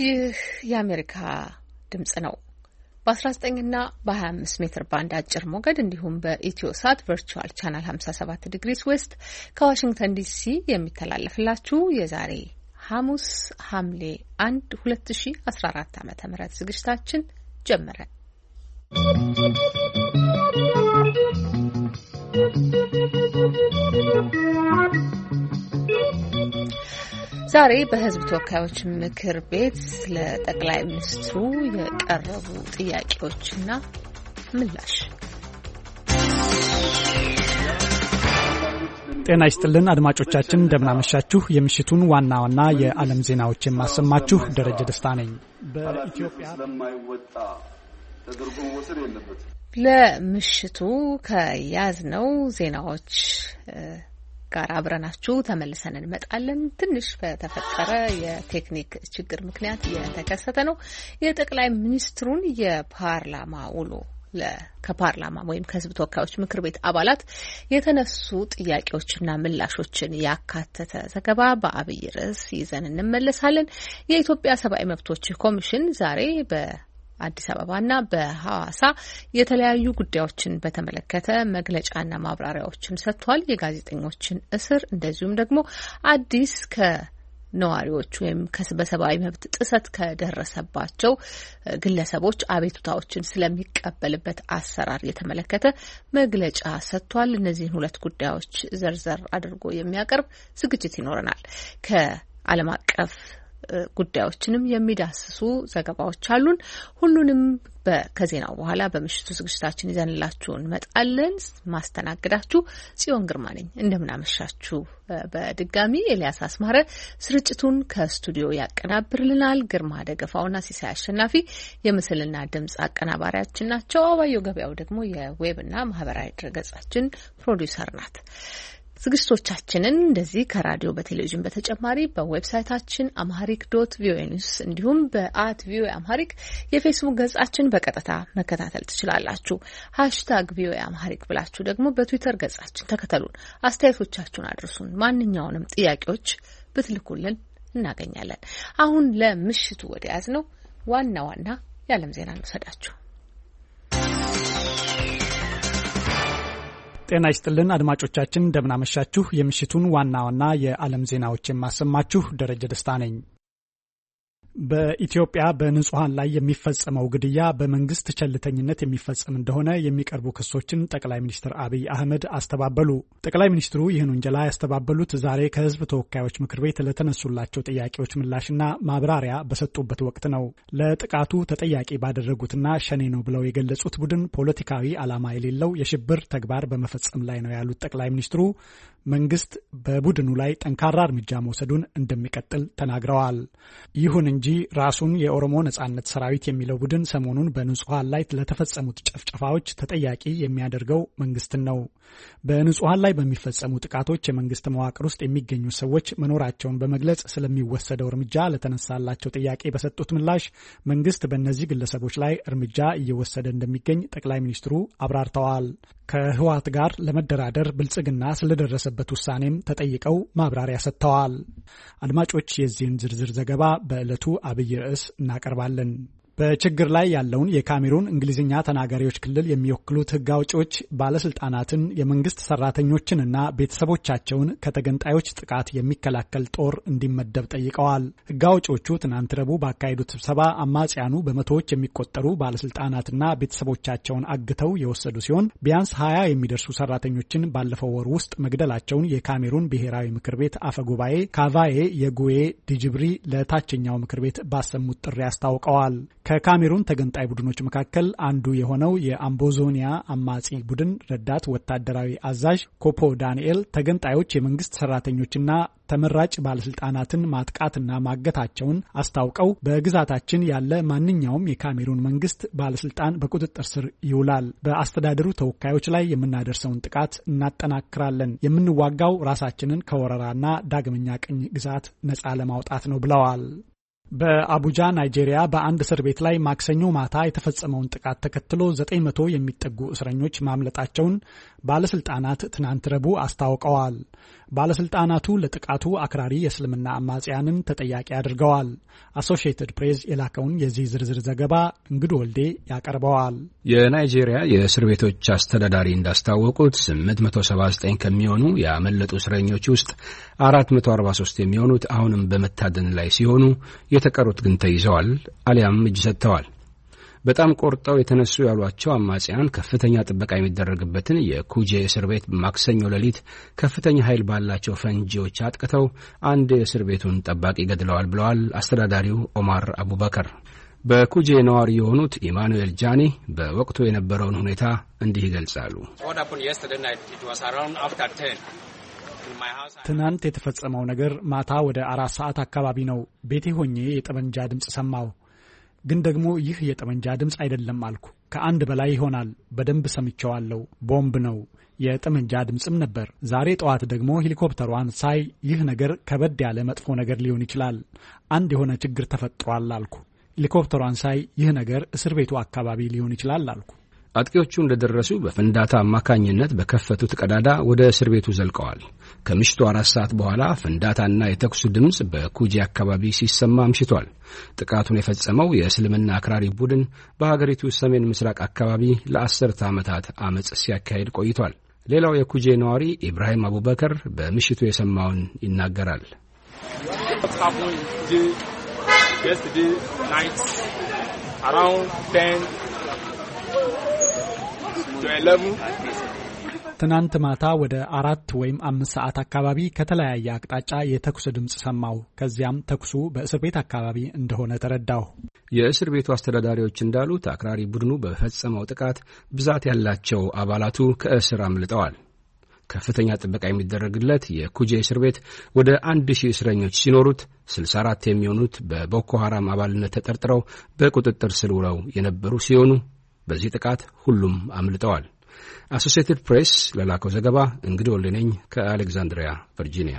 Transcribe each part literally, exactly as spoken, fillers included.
ይህ የአሜሪካ ድምጽ ነው። በ19 እና በ25 ሜትር ባንድ አጭር ሞገድ እንዲሁም በኢትዮሳት ቨርቹዋል ቻናል ሃምሳ ሰባት ዲግሪስ ዌስት ከዋሽንግተን ዲሲ የሚተላለፍላችሁ የዛሬ ሐሙስ ሐምሌ አንድ ሁለት ሺህ አስራ አራት ዓመተ ምህረት ዝግጅታችን ጀመረ። ዛሬ በሕዝብ ተወካዮች ምክር ቤት ለጠቅላይ ሚኒስትሩ የቀረቡ ጥያቄዎችና ምላሽ። ጤና ይስጥልን አድማጮቻችን፣ እንደምናመሻችሁ። የምሽቱን ዋና ዋና የዓለም ዜናዎች የማሰማችሁ ደረጀ ደስታ ነኝ። በኢትዮጵያ ስለማይወጣ ተደርጎ ወሰድ የለበትም። ለምሽቱ ከያዝነው ዜናዎች ጋር አብረናችሁ ተመልሰን እንመጣለን። ትንሽ በተፈጠረ የቴክኒክ ችግር ምክንያት የተከሰተ ነው። የጠቅላይ ሚኒስትሩን የፓርላማ ውሎ ከፓርላማ ወይም ከሕዝብ ተወካዮች ምክር ቤት አባላት የተነሱ ጥያቄዎችና ምላሾችን ያካተተ ዘገባ በአብይ ርዕስ ይዘን እንመለሳለን። የኢትዮጵያ ሰብአዊ መብቶች ኮሚሽን ዛሬ በ አዲስ አበባና በሐዋሳ የተለያዩ ጉዳዮችን በተመለከተ መግለጫና ማብራሪያዎችን ሰጥቷል። የጋዜጠኞችን እስር እንደዚሁም ደግሞ አዲስ ከነዋሪዎች ወይም በሰብአዊ መብት ጥሰት ከደረሰባቸው ግለሰቦች አቤቱታዎችን ስለሚቀበልበት አሰራር የተመለከተ መግለጫ ሰጥቷል። እነዚህን ሁለት ጉዳዮች ዘርዘር አድርጎ የሚያቀርብ ዝግጅት ይኖረናል። ከዓለም አቀፍ ጉዳዮችንም የሚዳስሱ ዘገባዎች አሉን። ሁሉንም ከዜናው በኋላ በምሽቱ ዝግጅታችን ይዘንላችሁ እንመጣለን። ማስተናግዳችሁ ጽዮን ግርማ ነኝ። እንደምናመሻችሁ። በድጋሚ ኤልያስ አስማረ ስርጭቱን ከስቱዲዮ ያቀናብርልናል። ግርማ ደገፋውና ሲሳይ አሸናፊ የምስልና ድምጽ አቀናባሪያችን ናቸው። አባየው ገበያው ደግሞ የዌብና ማህበራዊ ድረገጻችን ፕሮዲውሰር ናት። ዝግጅቶቻችንን እንደዚህ ከራዲዮ በቴሌቪዥን በተጨማሪ በዌብሳይታችን አምሃሪክ ዶት ቪኦኤ ኒውስ እንዲሁም በአት ቪኦኤ አምሃሪክ የፌስቡክ ገጻችን በቀጥታ መከታተል ትችላላችሁ። ሃሽታግ ቪኦኤ አምሃሪክ ብላችሁ ደግሞ በትዊተር ገጻችን ተከተሉን። አስተያየቶቻችሁን አድርሱን። ማንኛውንም ጥያቄዎች ብትልኩልን እናገኛለን። አሁን ለምሽቱ ወደ ያዝነው ዋና ዋና የዓለም ዜና እንወስዳችሁ። ጤና ይስጥልን አድማጮቻችን፣ እንደምናመሻችሁ። የምሽቱን ዋና ዋና የዓለም ዜናዎች የማሰማችሁ ደረጀ ደስታ ነኝ። በኢትዮጵያ በንጹሃን ላይ የሚፈጸመው ግድያ በመንግስት ቸልተኝነት የሚፈጸም እንደሆነ የሚቀርቡ ክሶችን ጠቅላይ ሚኒስትር አብይ አህመድ አስተባበሉ። ጠቅላይ ሚኒስትሩ ይህን ውንጀላ ያስተባበሉት ዛሬ ከሕዝብ ተወካዮች ምክር ቤት ለተነሱላቸው ጥያቄዎች ምላሽና ማብራሪያ በሰጡበት ወቅት ነው። ለጥቃቱ ተጠያቂ ባደረጉትና ሸኔ ነው ብለው የገለጹት ቡድን ፖለቲካዊ ዓላማ የሌለው የሽብር ተግባር በመፈጸም ላይ ነው ያሉት ጠቅላይ ሚኒስትሩ መንግስት በቡድኑ ላይ ጠንካራ እርምጃ መውሰዱን እንደሚቀጥል ተናግረዋል። ይሁን እንጂ ራሱን የኦሮሞ ነጻነት ሰራዊት የሚለው ቡድን ሰሞኑን በንጹሃን ላይ ለተፈጸሙት ጭፍጨፋዎች ተጠያቂ የሚያደርገው መንግስትን ነው። በንጹሃን ላይ በሚፈጸሙ ጥቃቶች የመንግስት መዋቅር ውስጥ የሚገኙ ሰዎች መኖራቸውን በመግለጽ ስለሚወሰደው እርምጃ ለተነሳላቸው ጥያቄ በሰጡት ምላሽ መንግስት በእነዚህ ግለሰቦች ላይ እርምጃ እየወሰደ እንደሚገኝ ጠቅላይ ሚኒስትሩ አብራርተዋል። ከህወሓት ጋር ለመደራደር ብልጽግና ስለደረሰበት ውሳኔም ተጠይቀው ማብራሪያ ሰጥተዋል። አድማጮች፣ የዚህን ዝርዝር ዘገባ በዕለቱ አብይ ርዕስ እናቀርባለን። በችግር ላይ ያለውን የካሜሩን እንግሊዝኛ ተናጋሪዎች ክልል የሚወክሉት ህግ አውጪዎች ባለስልጣናትን የመንግስት ሰራተኞችንና ቤተሰቦቻቸውን ከተገንጣዮች ጥቃት የሚከላከል ጦር እንዲመደብ ጠይቀዋል። ህግ አውጪዎቹ ትናንት ረቡዕ ባካሄዱት ስብሰባ አማጽያኑ በመቶዎች የሚቆጠሩ ባለስልጣናትና ቤተሰቦቻቸውን አግተው የወሰዱ ሲሆን ቢያንስ ሀያ የሚደርሱ ሰራተኞችን ባለፈው ወር ውስጥ መግደላቸውን የካሜሩን ብሔራዊ ምክር ቤት አፈጉባኤ ካቫዬ የጉዌ ዲጅብሪ ለታችኛው ምክር ቤት ባሰሙት ጥሪ አስታውቀዋል። ከካሜሩን ተገንጣይ ቡድኖች መካከል አንዱ የሆነው የአምቦዞኒያ አማጺ ቡድን ረዳት ወታደራዊ አዛዥ ኮፖ ዳንኤል ተገንጣዮች የመንግስት ሰራተኞችና ተመራጭ ባለስልጣናትን ማጥቃትና ማገታቸውን አስታውቀው በግዛታችን ያለ ማንኛውም የካሜሩን መንግስት ባለስልጣን በቁጥጥር ስር ይውላል። በአስተዳደሩ ተወካዮች ላይ የምናደርሰውን ጥቃት እናጠናክራለን። የምንዋጋው ራሳችንን ከወረራና ዳግመኛ ቅኝ ግዛት ነጻ ለማውጣት ነው ብለዋል። በአቡጃ ናይጄሪያ በአንድ እስር ቤት ላይ ማክሰኞ ማታ የተፈጸመውን ጥቃት ተከትሎ ዘጠኝ መቶ የሚጠጉ እስረኞች ማምለጣቸውን ባለስልጣናት ትናንት ረቡዕ አስታውቀዋል። ባለስልጣናቱ ለጥቃቱ አክራሪ የእስልምና አማጽያንን ተጠያቂ አድርገዋል። አሶሺየትድ ፕሬስ የላከውን የዚህ ዝርዝር ዘገባ እንግዶ ወልዴ ያቀርበዋል። የናይጄሪያ የእስር ቤቶች አስተዳዳሪ እንዳስታወቁት ስምንት መቶ ሰባ ዘጠኝ ከሚሆኑ ያመለጡ እስረኞች ውስጥ አራት መቶ አርባ ሶስት የሚሆኑት አሁንም በመታደን ላይ ሲሆኑ የተቀሩት ግን ተይዘዋል አሊያም እጅ ሰጥተዋል። በጣም ቆርጠው የተነሱ ያሏቸው አማጽያን ከፍተኛ ጥበቃ የሚደረግበትን የኩጄ እስር ቤት ማክሰኞ ሌሊት ከፍተኛ ኃይል ባላቸው ፈንጂዎች አጥቅተው አንድ የእስር ቤቱን ጠባቂ ገድለዋል ብለዋል አስተዳዳሪው ኦማር አቡበከር። በኩጄ ነዋሪ የሆኑት ኢማኑኤል ጃኒ በወቅቱ የነበረውን ሁኔታ እንዲህ ይገልጻሉ። ትናንት የተፈጸመው ነገር ማታ ወደ አራት ሰዓት አካባቢ ነው። ቤቴ ሆኜ የጠመንጃ ድምፅ ሰማሁ። ግን ደግሞ ይህ የጠመንጃ ድምፅ አይደለም አልኩ። ከአንድ በላይ ይሆናል። በደንብ ሰምቼዋለሁ። ቦምብ ነው። የጠመንጃ ድምፅም ነበር። ዛሬ ጠዋት ደግሞ ሄሊኮፕተሯን ሳይ ይህ ነገር ከበድ ያለ መጥፎ ነገር ሊሆን ይችላል፣ አንድ የሆነ ችግር ተፈጥሯል አልኩ። ሄሊኮፕተሯን ሳይ ይህ ነገር እስር ቤቱ አካባቢ ሊሆን ይችላል አልኩ። አጥቂዎቹ እንደደረሱ በፍንዳታ አማካኝነት በከፈቱት ቀዳዳ ወደ እስር ቤቱ ዘልቀዋል። ከምሽቱ አራት ሰዓት በኋላ ፍንዳታና የተኩሱ ድምፅ በኩጂ አካባቢ ሲሰማ አምሽቷል። ጥቃቱን የፈጸመው የእስልምና አክራሪ ቡድን በሀገሪቱ ሰሜን ምስራቅ አካባቢ ለአስርተ ዓመታት አመጽ ሲያካሄድ ቆይቷል። ሌላው የኩጄ ነዋሪ ኢብራሂም አቡበከር በምሽቱ የሰማውን ይናገራል። ትናንት ማታ ወደ አራት ወይም አምስት ሰዓት አካባቢ ከተለያየ አቅጣጫ የተኩስ ድምፅ ሰማሁ። ከዚያም ተኩሱ በእስር ቤት አካባቢ እንደሆነ ተረዳሁ። የእስር ቤቱ አስተዳዳሪዎች እንዳሉት አክራሪ ቡድኑ በፈጸመው ጥቃት ብዛት ያላቸው አባላቱ ከእስር አምልጠዋል። ከፍተኛ ጥበቃ የሚደረግለት የኩጄ እስር ቤት ወደ አንድ ሺህ እስረኞች ሲኖሩት ስልሳ አራት የሚሆኑት በቦኮ ሐራም አባልነት ተጠርጥረው በቁጥጥር ስር ውለው የነበሩ ሲሆኑ በዚህ ጥቃት ሁሉም አምልጠዋል። አሶሺየትድ ፕሬስ ለላከው ዘገባ እንግዲህ ወልነኝ ከአሌክዛንድሪያ ቨርጂኒያ።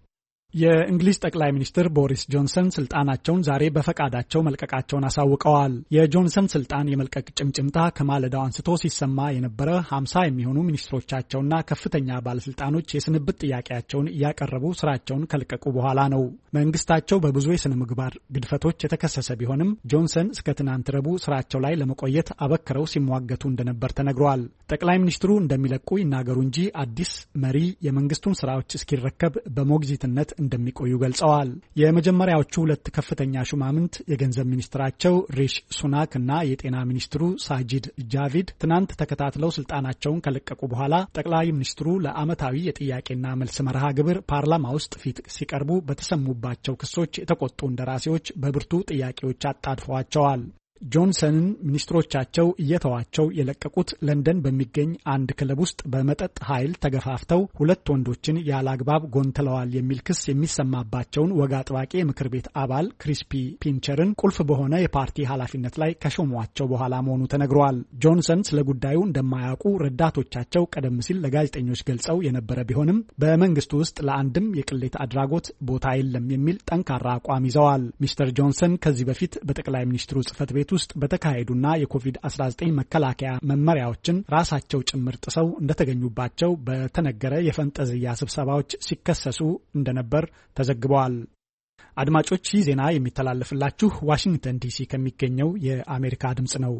የእንግሊዝ ጠቅላይ ሚኒስትር ቦሪስ ጆንሰን ስልጣናቸውን ዛሬ በፈቃዳቸው መልቀቃቸውን አሳውቀዋል። የጆንሰን ስልጣን የመልቀቅ ጭምጭምታ ከማለዳው አንስቶ ሲሰማ የነበረ ሀምሳ የሚሆኑ ሚኒስትሮቻቸውና ከፍተኛ ባለስልጣኖች የስንብት ጥያቄያቸውን እያቀረቡ ስራቸውን ከለቀቁ በኋላ ነው። መንግስታቸው በብዙ የስነ ምግባር ግድፈቶች የተከሰሰ ቢሆንም ጆንሰን እስከ ትናንት ረቡዕ ስራቸው ላይ ለመቆየት አበክረው ሲሟገቱ እንደነበር ተነግሯል። ጠቅላይ ሚኒስትሩ እንደሚለቁ ይናገሩ እንጂ አዲስ መሪ የመንግስቱን ስራዎች እስኪረከብ በሞግዚትነት እንደሚቆዩ ገልጸዋል። የመጀመሪያዎቹ ሁለት ከፍተኛ ሹማምንት የገንዘብ ሚኒስትራቸው ሪሽ ሱናክ እና የጤና ሚኒስትሩ ሳጂድ ጃቪድ ትናንት ተከታትለው ስልጣናቸውን ከለቀቁ በኋላ ጠቅላይ ሚኒስትሩ ለዓመታዊ የጥያቄና መልስ መርሃ ግብር ፓርላማ ውስጥ ፊት ሲቀርቡ በተሰሙባቸው ክሶች የተቆጡ እንደራሴዎች በብርቱ ጥያቄዎች አጣድፈዋቸዋል። ጆንሰንን ሚኒስትሮቻቸው እየተዋቸው የለቀቁት ለንደን በሚገኝ አንድ ክለብ ውስጥ በመጠጥ ኃይል ተገፋፍተው ሁለት ወንዶችን ያላግባብ ጎንትለዋል የሚል ክስ የሚሰማባቸውን ወግ አጥባቂ የምክር ቤት አባል ክሪስፒ ፒንቸርን ቁልፍ በሆነ የፓርቲ ኃላፊነት ላይ ከሾሟቸው በኋላ መሆኑ ተነግሯል። ጆንሰን ስለ ጉዳዩ እንደማያውቁ ረዳቶቻቸው ቀደም ሲል ለጋዜጠኞች ገልጸው የነበረ ቢሆንም በመንግስቱ ውስጥ ለአንድም የቅሌት አድራጎት ቦታ የለም የሚል ጠንካራ አቋም ይዘዋል። ሚስተር ጆንሰን ከዚህ በፊት በጠቅላይ ሚኒስትሩ ጽህፈት ቤት ውስጥ በተካሄዱና የኮቪድ አስራ ዘጠኝ መከላከያ መመሪያዎችን ራሳቸው ጭምር ጥሰው እንደተገኙባቸው በተነገረ የፈንጠዝያ ስብሰባዎች ሲከሰሱ እንደነበር ተዘግበዋል። አድማጮች፣ ይህ ዜና የሚተላለፍላችሁ ዋሽንግተን ዲሲ ከሚገኘው የአሜሪካ ድምጽ ነው።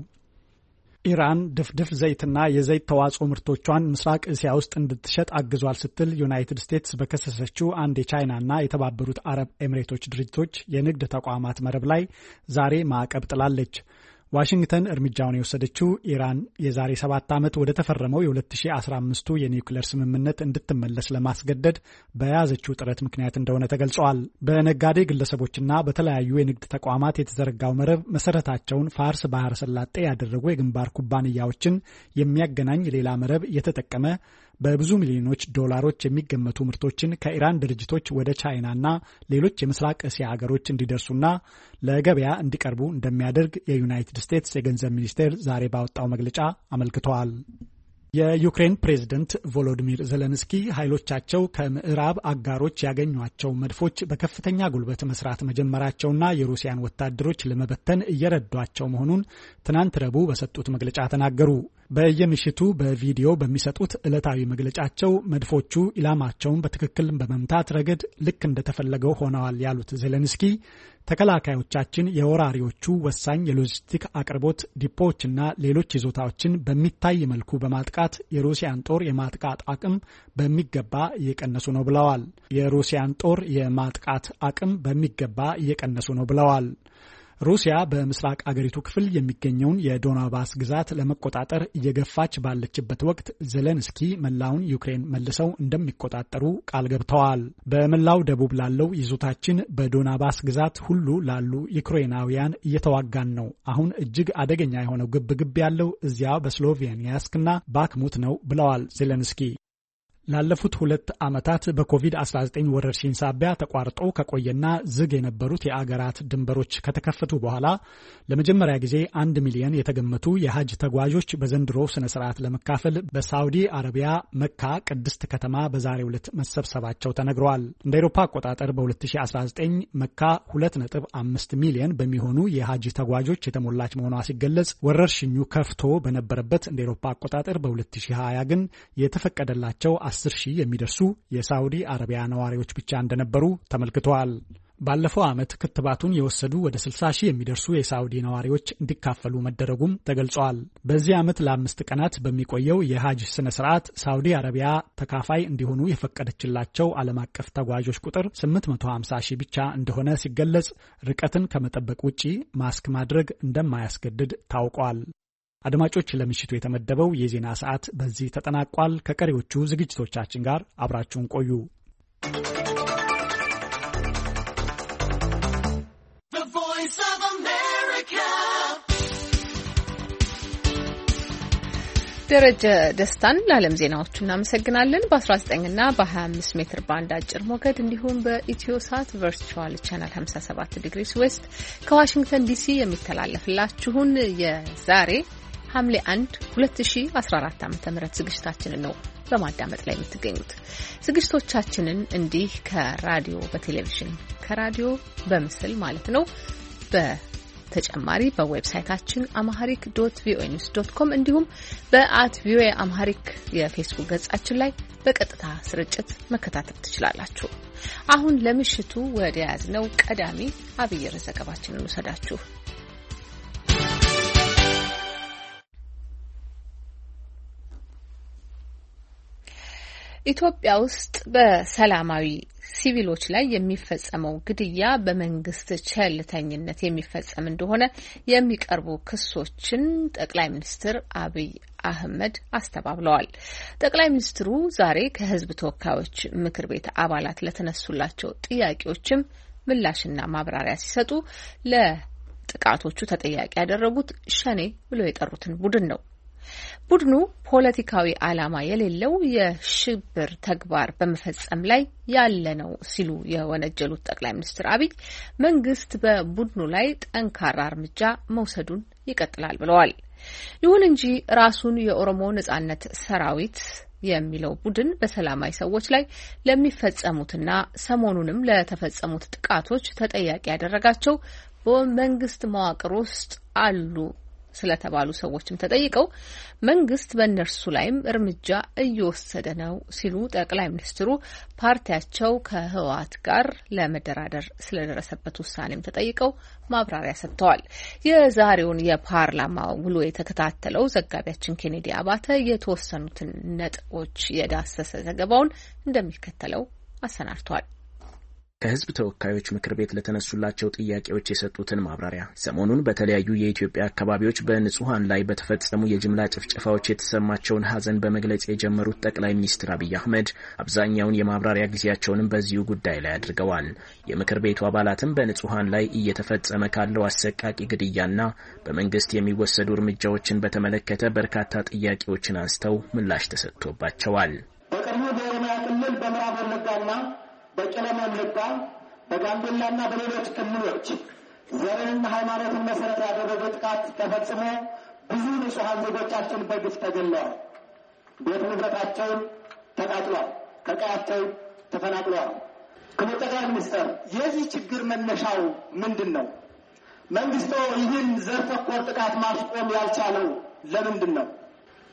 ኢራን ድፍድፍ ዘይትና የዘይት ተዋጽኦ ምርቶቿን ምስራቅ እስያ ውስጥ እንድትሸጥ አግዟል ስትል ዩናይትድ ስቴትስ በከሰሰችው አንድ የቻይናና የተባበሩት አረብ ኤሚሬቶች ድርጅቶች የንግድ ተቋማት መረብ ላይ ዛሬ ማዕቀብ ጥላለች። ዋሽንግተን እርምጃውን የወሰደችው ኢራን የዛሬ ሰባት ዓመት ወደ ተፈረመው የ ሁለት ሺህ አስራ አምስቱ የኒውክሌር ስምምነት እንድትመለስ ለማስገደድ በያዘችው ጥረት ምክንያት እንደሆነ ተገልጿል። በነጋዴ ግለሰቦችና በተለያዩ የንግድ ተቋማት የተዘረጋው መረብ መሰረታቸውን ፋርስ ባህረ ሰላጤ ያደረጉ የግንባር ኩባንያዎችን የሚያገናኝ ሌላ መረብ እየተጠቀመ በብዙ ሚሊዮኖች ዶላሮች የሚገመቱ ምርቶችን ከኢራን ድርጅቶች ወደ ቻይናና ሌሎች የምስራቅ እስያ ሀገሮች እንዲደርሱና ለገበያ እንዲቀርቡ እንደሚያደርግ የዩናይትድ ስቴትስ የገንዘብ ሚኒስቴር ዛሬ ባወጣው መግለጫ አመልክተዋል። የዩክሬን ፕሬዝደንት ቮሎዲሚር ዜሌንስኪ ኃይሎቻቸው ከምዕራብ አጋሮች ያገኟቸው መድፎች በከፍተኛ ጉልበት መስራት መጀመራቸውና የሩሲያን ወታደሮች ለመበተን እየረዷቸው መሆኑን ትናንት ረቡዕ በሰጡት መግለጫ ተናገሩ። በየምሽቱ በቪዲዮ በሚሰጡት ዕለታዊ መግለጫቸው መድፎቹ ኢላማቸውን በትክክል በመምታት ረገድ ልክ እንደተፈለገው ሆነዋል ያሉት ዜሌንስኪ ተከላካዮቻችን የወራሪዎቹ ወሳኝ የሎጂስቲክ አቅርቦት ዲፖዎችና ሌሎች ይዞታዎችን በሚታይ መልኩ በማጥቃት የሩሲያን ጦር የማጥቃት አቅም በሚገባ እየቀነሱ ነው ብለዋል። የሩሲያን ጦር የማጥቃት አቅም በሚገባ እየቀነሱ ነው ብለዋል። ሩሲያ በምስራቅ አገሪቱ ክፍል የሚገኘውን የዶናባስ ግዛት ለመቆጣጠር እየገፋች ባለችበት ወቅት ዜሌንስኪ መላውን ዩክሬን መልሰው እንደሚቆጣጠሩ ቃል ገብተዋል። በመላው ደቡብ ላለው ይዞታችን በዶናባስ ግዛት ሁሉ ላሉ ዩክሬናውያን እየተዋጋን ነው። አሁን እጅግ አደገኛ የሆነው ግብግብ ያለው እዚያ በስሎቬኒያስክና ባክሙት ነው ብለዋል ዜሌንስኪ። ላለፉት ሁለት ዓመታት በኮቪድ አስራ ዘጠኝ ወረርሽኝ ሳቢያ ተቋርጦ ከቆየና ዝግ የነበሩት የአገራት ድንበሮች ከተከፈቱ በኋላ ለመጀመሪያ ጊዜ አንድ ሚሊዮን የተገመቱ የሐጅ ተጓዦች በዘንድሮ ስነ ስርዓት ለመካፈል በሳውዲ አረቢያ መካ ቅድስት ከተማ በዛሬው ዕለት መሰብሰባቸው ተነግሯል። እንደ አውሮፓ አቆጣጠር በ2019 መካ ሁለት ነጥብ አምስት ሚሊዮን በሚሆኑ የሐጅ ተጓዦች የተሞላች መሆኗ ሲገለጽ ወረርሽኙ ከፍቶ በነበረበት እንደ አውሮፓ አቆጣጠር በ2020 ግን የተፈቀደላቸው አስር ሺህ የሚደርሱ የሳውዲ አረቢያ ነዋሪዎች ብቻ እንደነበሩ ተመልክተዋል። ባለፈው ዓመት ክትባቱን የወሰዱ ወደ ስልሳ ሺህ የሚደርሱ የሳውዲ ነዋሪዎች እንዲካፈሉ መደረጉም ተገልጿል። በዚህ ዓመት ለአምስት ቀናት በሚቆየው የሐጅ ስነ ስርዓት ሳውዲ አረቢያ ተካፋይ እንዲሆኑ የፈቀደችላቸው ዓለም አቀፍ ተጓዦች ቁጥር ስምንት መቶ ሃምሳ ሺህ ብቻ እንደሆነ ሲገለጽ ርቀትን ከመጠበቅ ውጪ ማስክ ማድረግ እንደማያስገድድ ታውቋል። አድማጮች ለምሽቱ የተመደበው የዜና ሰዓት በዚህ ተጠናቋል። ከቀሪዎቹ ዝግጅቶቻችን ጋር አብራችሁን ቆዩ። ደረጀ ደስታን ለዓለም ዜናዎቹ እናመሰግናለን። በ19 እና በ25 ሜትር ባንድ አጭር ሞገድ እንዲሁም በኢትዮሳት ቨርቹዋል ቻናል ሃምሳ ሰባት ዲግሪስ ዌስት ከዋሽንግተን ዲሲ የሚተላለፍላችሁን የዛሬ ሐምሌ አንድ ሁለት ሺህ አስራ አራት ዓመተ ምህረት ዝግጅታችንን ነው በማዳመጥ ላይ የምትገኙት። ዝግጅቶቻችንን እንዲህ ከራዲዮ በቴሌቪዥን ከራዲዮ በምስል ማለት ነው በተጨማሪ በዌብሳይታችን amharic ዶት ቪኦኤ ኒውስ ዶት ኮም እንዲሁም በአት ቪኦኤ amharic የፌስቡክ ገጻችን ላይ በቀጥታ ስርጭት መከታተል ትችላላችሁ። አሁን ለምሽቱ ወደ ያዝነው ቀዳሚ አብይ ርዕሰ ዘገባችንን እንወስዳችሁ። ኢትዮጵያ ውስጥ በሰላማዊ ሲቪሎች ላይ የሚፈጸመው ግድያ በመንግስት ቸልተኝነት የሚፈጸም እንደሆነ የሚቀርቡ ክሶችን ጠቅላይ ሚኒስትር አብይ አህመድ አስተባብለዋል። ጠቅላይ ሚኒስትሩ ዛሬ ከሕዝብ ተወካዮች ምክር ቤት አባላት ለተነሱላቸው ጥያቄዎችም ምላሽና ማብራሪያ ሲሰጡ ለጥቃቶቹ ተጠያቂ ያደረጉት ሸኔ ብለው የጠሩትን ቡድን ነው። ቡድኑ ፖለቲካዊ ዓላማ የሌለው የሽብር ተግባር በመፈጸም ላይ ያለ ነው ሲሉ የወነጀሉት ጠቅላይ ሚኒስትር አብይ መንግስት በቡድኑ ላይ ጠንካራ እርምጃ መውሰዱን ይቀጥላል ብለዋል። ይሁን እንጂ ራሱን የኦሮሞ ነጻነት ሰራዊት የሚለው ቡድን በሰላማዊ ሰዎች ላይ ለሚፈጸሙትና ሰሞኑንም ለተፈጸሙት ጥቃቶች ተጠያቂ ያደረጋቸው በመንግስት መዋቅር ውስጥ አሉ ስለተባሉ ሰዎችም ተጠይቀው መንግስት በእነርሱ ላይም እርምጃ እየወሰደ ነው ሲሉ ጠቅላይ ሚኒስትሩ ፓርቲያቸው ከህወሓት ጋር ለመደራደር ስለደረሰበት ውሳኔም ተጠይቀው ማብራሪያ ሰጥተዋል። የዛሬውን የፓርላማ ውሎ የተከታተለው ዘጋቢያችን ኬኔዲ አባተ የተወሰኑትን ነጥቦች የዳሰሰ ዘገባውን እንደሚከተለው አሰናድቷል። ከህዝብ ተወካዮች ምክር ቤት ለተነሱላቸው ጥያቄዎች የሰጡትን ማብራሪያ ሰሞኑን በተለያዩ የኢትዮጵያ አካባቢዎች በንጹሃን ላይ በተፈጸሙ የጅምላ ጭፍጨፋዎች የተሰማቸውን ሐዘን በመግለጽ የጀመሩት ጠቅላይ ሚኒስትር አብይ አህመድ አብዛኛውን የማብራሪያ ጊዜያቸውንም በዚሁ ጉዳይ ላይ አድርገዋል። የምክር ቤቱ አባላትም በንጹሃን ላይ እየተፈጸመ ካለው አሰቃቂ ግድያና በመንግስት የሚወሰዱ እርምጃዎችን በተመለከተ በርካታ ጥያቄዎችን አንስተው ምላሽ ተሰጥቶባቸዋል። በቅርቡ በኦሮሚያ ክልል በምዕራብ ወለጋና በቄለም ወለጋ በጋምቤላና በሌሎች ክልሎች ዘርንና ሃይማኖትን መሰረት ያደረገ ጥቃት ተፈጽሞ ብዙ ንጹሃን ዜጎቻችን በግፍ ተገለዋል። ቤት ንብረታቸውን ተቃጥሏል። ከቀያቸው ተፈናቅለዋል። ክቡር ጠቅላይ ሚኒስትር፣ የዚህ ችግር መነሻው ምንድን ነው? መንግስቶ ይህን ዘር ተኮር ጥቃት ማስቆም ያልቻለው ለምንድን ነው?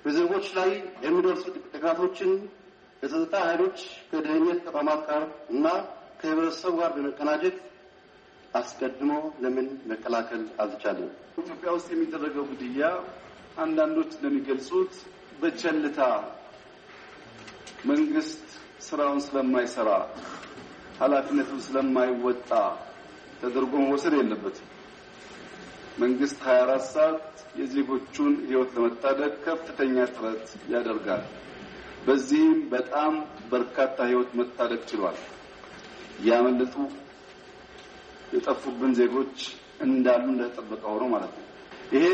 በዜጎች ላይ የሚደርሱ ጥቃቶችን የጸጥታ ኃይሎች ከደህንነት ተቋማት ጋር እና ከህብረተሰቡ ጋር በመቀናጀት አስቀድሞ ለምን መከላከል አልቻለም? ኢትዮጵያ ውስጥ የሚደረገው ግድያ አንዳንዶች እንደሚገልጹት በቸልታ መንግስት ስራውን ስለማይሰራ ኃላፊነቱን ስለማይወጣ ተደርጎ መወሰድ የለበትም። መንግስት ሀያ አራት ሰዓት የዜጎቹን ህይወት ለመታደግ ከፍተኛ ጥረት ያደርጋል። በዚህም በጣም በርካታ ህይወት መታደግ ችሏል። ያመለጡ የጠፉብን ዜጎች እንዳሉ እንደተጠበቀ ሆኖ ማለት ነው። ይሄ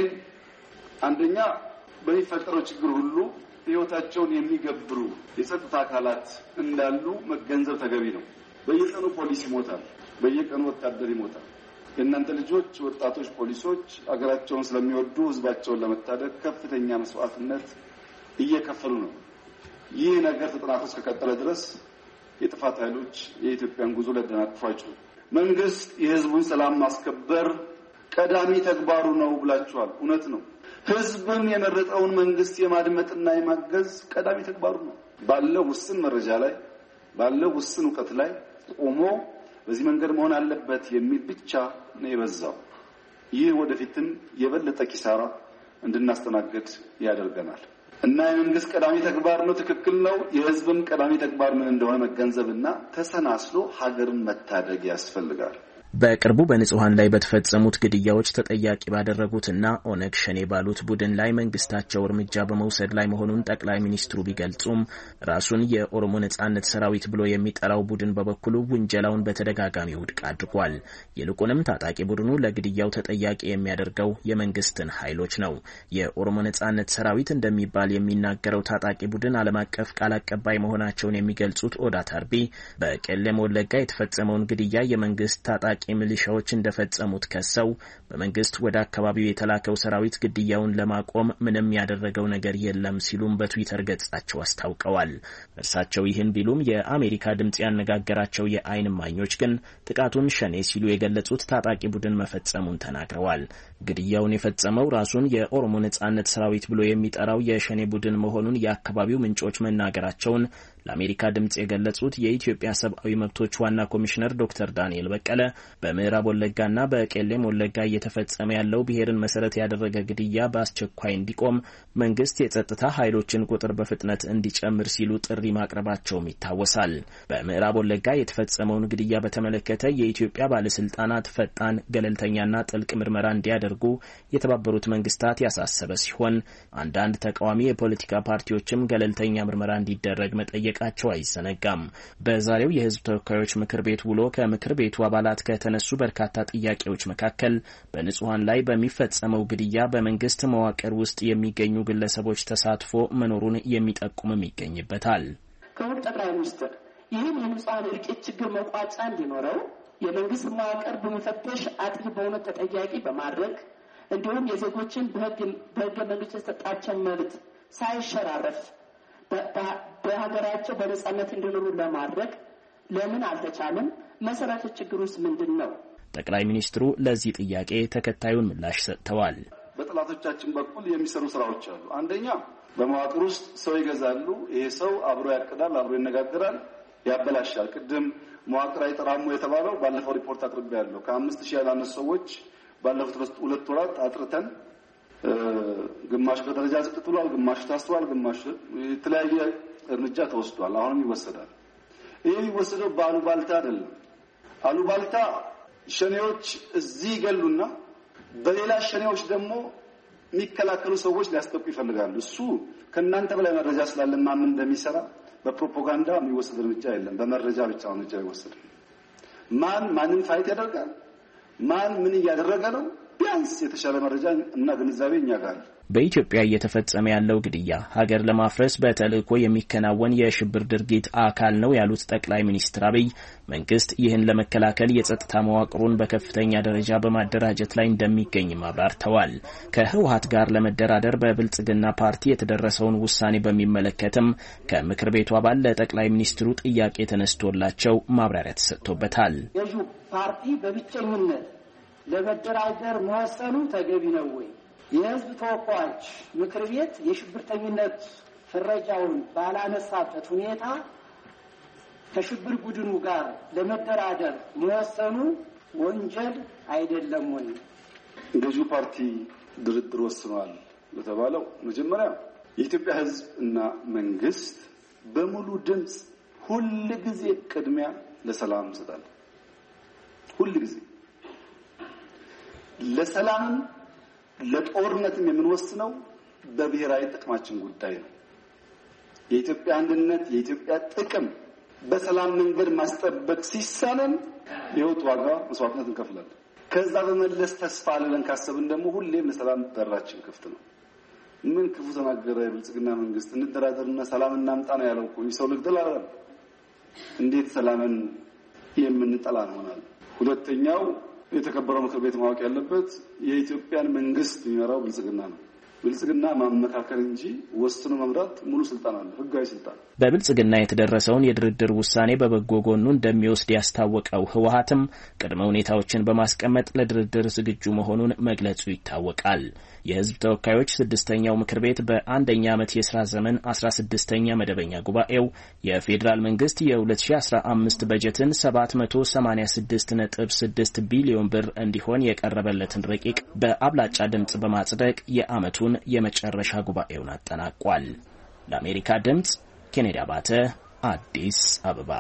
አንደኛ በሚፈጠረው ችግር ሁሉ ህይወታቸውን የሚገብሩ የጸጥታ አካላት እንዳሉ መገንዘብ ተገቢ ነው። በየቀኑ ፖሊስ ይሞታል፣ በየቀኑ ወታደር ይሞታል። የእናንተ ልጆች ወጣቶች ፖሊሶች አገራቸውን ስለሚወዱ ህዝባቸውን ለመታደግ ከፍተኛ መስዋዕትነት እየከፈሉ ነው። ይህ ነገር ተጠናክሮ እስከቀጠለ ድረስ የጥፋት ኃይሎች የኢትዮጵያን ጉዞ ሊያደናቅፉ አይችሉም። መንግስት የህዝቡን ሰላም ማስከበር ቀዳሚ ተግባሩ ነው ብላችኋል። እውነት ነው። ህዝብን የመረጠውን መንግስት የማድመጥና የማገዝ ቀዳሚ ተግባሩ ነው። ባለው ውስን መረጃ ላይ ባለው ውስን ዕውቀት ላይ ቆሞ በዚህ መንገድ መሆን አለበት የሚል ብቻ ነው የበዛው። ይህ ወደፊትም የበለጠ ኪሳራ እንድናስተናግድ ያደርገናል እና የመንግስት ቀዳሚ ተግባር ነው። ትክክል ነው። የህዝብም ቀዳሚ ተግባር ምን እንደሆነ መገንዘብና ተሰናስሎ ሀገርን መታደግ ያስፈልጋል። በቅርቡ በንጹሃን ላይ በተፈጸሙት ግድያዎች ተጠያቂ ባደረጉትና ኦነግ ሸኔ ባሉት ቡድን ላይ መንግስታቸው እርምጃ በመውሰድ ላይ መሆኑን ጠቅላይ ሚኒስትሩ ቢገልጹም ራሱን የኦሮሞ ነጻነት ሰራዊት ብሎ የሚጠራው ቡድን በበኩሉ ውንጀላውን በተደጋጋሚ ውድቅ አድርጓል። ይልቁንም ታጣቂ ቡድኑ ለግድያው ተጠያቂ የሚያደርገው የመንግስትን ኃይሎች ነው። የኦሮሞ ነጻነት ሰራዊት እንደሚባል የሚናገረው ታጣቂ ቡድን ዓለም አቀፍ ቃል አቀባይ መሆናቸውን የሚገልጹት ኦዳ ታርቢ በቄለም ወለጋ የተፈጸመውን ግድያ የመንግስት ታጣቂ ሚሊሻዎች እንደፈጸሙት ከሰው በመንግስት ወደ አካባቢው የተላከው ሰራዊት ግድያውን ለማቆም ምንም ያደረገው ነገር የለም ሲሉም በትዊተር ገጻቸው አስታውቀዋል። እርሳቸው ይህን ቢሉም የአሜሪካ ድምጽ ያነጋገራቸው የአይን እማኞች ግን ጥቃቱን ሸኔ ሲሉ የገለጹት ታጣቂ ቡድን መፈጸሙን ተናግረዋል። ግድያውን የፈጸመው ራሱን የኦሮሞ ነጻነት ሰራዊት ብሎ የሚጠራው የሸኔ ቡድን መሆኑን የአካባቢው ምንጮች መናገራቸውን ለአሜሪካ ድምጽ የገለጹት የኢትዮጵያ ሰብአዊ መብቶች ዋና ኮሚሽነር ዶክተር ዳንኤል በቀለ በምዕራብ ወለጋና በቄለም ወለጋ እየተፈጸመ ያለው ብሔርን መሰረት ያደረገ ግድያ በአስቸኳይ እንዲቆም መንግስት የጸጥታ ኃይሎችን ቁጥር በፍጥነት እንዲጨምር ሲሉ ጥሪ ማቅረባቸውም ይታወሳል። በምዕራብ ወለጋ የተፈጸመውን ግድያ በተመለከተ የኢትዮጵያ ባለስልጣናት ፈጣን ገለልተኛና ጥልቅ ምርመራ እንዲያደርጉ የተባበሩት መንግስታት ያሳሰበ ሲሆን አንዳንድ ተቃዋሚ የፖለቲካ ፓርቲዎችም ገለልተኛ ምርመራ እንዲደረግ መጠየቃቸው አይዘነጋም። በዛሬው የህዝብ ተወካዮች ምክር ቤት ውሎ ከምክር ቤቱ አባላት ከተነሱ በርካታ ጥያቄዎች መካከል በንጹሃን ላይ በሚፈጸመው ግድያ በመንግስት መዋቅር ውስጥ የሚገኙ ግለሰቦች ተሳትፎ መኖሩን የሚጠቁምም ይገኝበታል። ክቡር ጠቅላይ ሚኒስትር፣ ይህን የንጹሃን እልቂት ችግር መቋጫ እንዲኖረው የመንግስት መዋቅር በመፈተሽ አጥፊ በእውነት ተጠያቂ በማድረግ እንዲሁም የዜጎችን በህገ መንግስት የተሰጣቸው መብት ሳይሸራረፍ በሀገራቸው በነጻነት እንዲኖሩ ለማድረግ ለምን አልተቻለም? መሰረቱ ችግሩስ ምንድን ነው? ጠቅላይ ሚኒስትሩ ለዚህ ጥያቄ ተከታዩን ምላሽ ሰጥተዋል። በጥላቶቻችን በኩል የሚሰሩ ስራዎች አሉ። አንደኛ በመዋቅር ውስጥ ሰው ይገዛሉ። ይሄ ሰው አብሮ ያቅዳል፣ አብሮ ይነጋገራል፣ ያበላሻል። ቅድም መዋቅር አይጠራሙ የተባለው ባለፈው ሪፖርት አቅርቤያለሁ። ከአምስት ሺህ ያላነሱ ሰዎች ባለፉት ሁለት ወራት አጥርተን ግማሽ በደረጃ ዝቅ ብሏል፣ ግማሽ ታስሯል፣ ግማሽ የተለያየ እርምጃ ተወስዷል። አሁንም ይወሰዳል። ይሄ የሚወሰደው በአሉባልታ አይደለም። አሉባልታ ሸኔዎች እዚህ ይገሉና በሌላ ሸኔዎች ደግሞ የሚከላከሉ ሰዎች ሊያስጠቁ ይፈልጋሉ። እሱ ከእናንተ በላይ መረጃ ስላለ ማን እንደሚሰራ በፕሮፓጋንዳ የሚወሰድ እርምጃ የለም። በመረጃ ብቻ ነው እርምጃ ይወሰዳል። ማን ማንን ፋይት ያደርጋል፣ ማን ምን እያደረገ ነው፣ ቢያንስ የተሻለ መረጃ እና ግንዛቤ እኛ ጋር አለ። በኢትዮጵያ እየተፈጸመ ያለው ግድያ ሀገር ለማፍረስ በተልእኮ የሚከናወን የሽብር ድርጊት አካል ነው ያሉት ጠቅላይ ሚኒስትር አብይ መንግስት ይህን ለመከላከል የጸጥታ መዋቅሩን በከፍተኛ ደረጃ በማደራጀት ላይ እንደሚገኝ አብራርተዋል። ከህወሓት ጋር ለመደራደር በብልጽግና ፓርቲ የተደረሰውን ውሳኔ በሚመለከትም ከምክር ቤቱ አባል ለጠቅላይ ሚኒስትሩ ጥያቄ ተነስቶላቸው ማብራሪያ ተሰጥቶበታል። የጁ ፓርቲ በብቸኝነት ለመደራደር መወሰኑ ተገቢ ነው ወይ? የህዝብ ተወካዮች ምክር ቤት የሽብርተኝነት ፍረጃውን ባላነሳበት ሁኔታ ከሽብር ቡድኑ ጋር ለመደራደር መወሰኑ ወንጀል አይደለም ወይ? ገዢው ፓርቲ ድርድር ወስኗል ለተባለው መጀመሪያ የኢትዮጵያ ህዝብ እና መንግስት በሙሉ ድምጽ ሁሉ ጊዜ ቅድሚያ ለሰላም ይሰጣል። ሁሉ ጊዜ ለሰላም ለጦርነትም የምንወስነው በብሔራዊ ጥቅማችን ጉዳይ ነው። የኢትዮጵያ አንድነት የኢትዮጵያ ጥቅም በሰላም መንገድ ማስጠበቅ ሲሳነን የህይወት ዋጋ መስዋዕትነት እንከፍላለን። ከዛ በመለስ ተስፋ አለን ካሰብን ደግሞ ሁሌም ለሰላም በራችን ክፍት ነው። ምን ክፉ ተናገረ የብልጽግና መንግስት እንደራደርና ሰላም እናምጣ ነው ያለው እኮ ሰው ልግደል አላለም። እንዴት ሰላምን የምንጠላ እንሆናለን? ሁለተኛው የተከበረው ምክር ቤት ማወቅ ያለበት የኢትዮጵያን መንግስት የሚመራው ብልጽግና ነው። ብልጽግና ማመካከል እንጂ ወስኖ መምራት ሙሉ ስልጣን አለ፣ ህጋዊ ስልጣን። በብልጽግና የተደረሰውን የድርድር ውሳኔ በበጎ ጎኑ እንደሚወስድ ያስታወቀው ህወሓትም ቅድመ ሁኔታዎችን በማስቀመጥ ለድርድር ዝግጁ መሆኑን መግለጹ ይታወቃል። የህዝብ ተወካዮች ስድስተኛው ምክር ቤት በአንደኛ ዓመት የሥራ ዘመን አስራ ስድስተኛ መደበኛ ጉባኤው የፌዴራል መንግስት የ2015 በጀትን ሰባት መቶ ሰማኒያ ስድስት ነጥብ ስድስት ቢሊዮን ብር እንዲሆን የቀረበለትን ረቂቅ በአብላጫ ድምጽ በማጽደቅ የዓመቱን የመጨረሻ ጉባኤውን አጠናቋል። ለአሜሪካ ድምጽ ኬኔዲ አባተ አዲስ አበባ።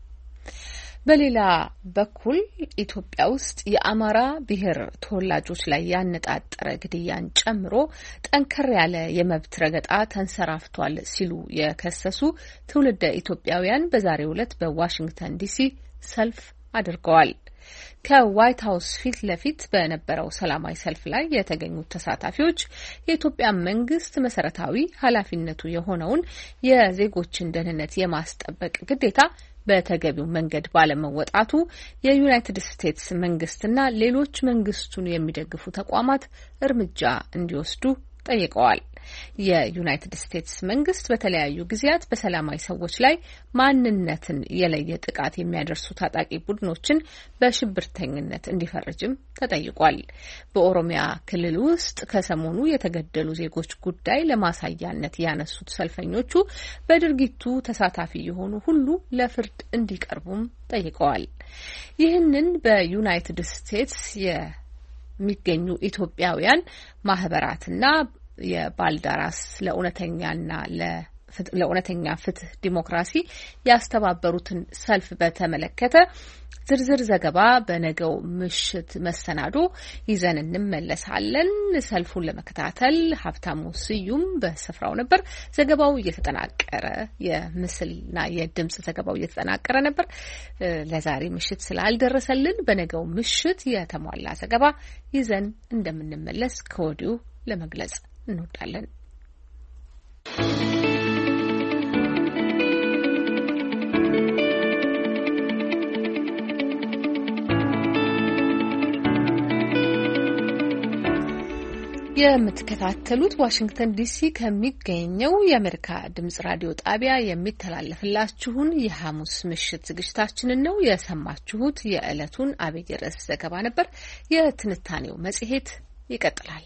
በሌላ በኩል ኢትዮጵያ ውስጥ የአማራ ብሔር ተወላጆች ላይ ያነጣጠረ ግድያን ጨምሮ ጠንከር ያለ የመብት ረገጣ ተንሰራፍቷል ሲሉ የከሰሱ ትውልደ ኢትዮጵያውያን በዛሬው ዕለት በዋሽንግተን ዲሲ ሰልፍ አድርገዋል። ከዋይት ሀውስ ፊት ለፊት በነበረው ሰላማዊ ሰልፍ ላይ የተገኙት ተሳታፊዎች የኢትዮጵያ መንግስት መሰረታዊ ኃላፊነቱ የሆነውን የዜጎችን ደህንነት የማስጠበቅ ግዴታ በተገቢው መንገድ ባለመወጣቱ የዩናይትድ ስቴትስ መንግስትና ሌሎች መንግስቱን የሚደግፉ ተቋማት እርምጃ እንዲወስዱ ጠይቀዋል። የዩናይትድ ስቴትስ መንግስት በተለያዩ ጊዜያት በሰላማዊ ሰዎች ላይ ማንነትን የለየ ጥቃት የሚያደርሱ ታጣቂ ቡድኖችን በሽብርተኝነት እንዲፈርጅም ተጠይቋል። በኦሮሚያ ክልል ውስጥ ከሰሞኑ የተገደሉ ዜጎች ጉዳይ ለማሳያነት ያነሱት ሰልፈኞቹ በድርጊቱ ተሳታፊ የሆኑ ሁሉ ለፍርድ እንዲቀርቡም ጠይቀዋል። ይህንን በዩናይትድ ስቴትስ የሚገኙ ኢትዮጵያውያን ማህበራትና የባልደራስ ለእውነተኛና ለእውነተኛ ፍትህ ዲሞክራሲ ያስተባበሩትን ሰልፍ በተመለከተ ዝርዝር ዘገባ በነገው ምሽት መሰናዶ ይዘን እንመለሳለን። ሰልፉን ለመከታተል ሀብታሙ ስዩም በስፍራው ነበር። ዘገባው እየተጠናቀረ የምስልና የድምጽ ዘገባው እየተጠናቀረ ነበር። ለዛሬ ምሽት ስላልደረሰልን በነገው ምሽት የተሟላ ዘገባ ይዘን እንደምንመለስ ከወዲሁ ለመግለጽ እንወዳለን። የምትከታተሉት ዋሽንግተን ዲሲ ከሚገኘው የአሜሪካ ድምጽ ራዲዮ ጣቢያ የሚተላለፍላችሁን የሐሙስ ምሽት ዝግጅታችንን ነው የሰማችሁት። የዕለቱን አብይ ርዕስ ዘገባ ነበር። የትንታኔው መጽሔት ይቀጥላል።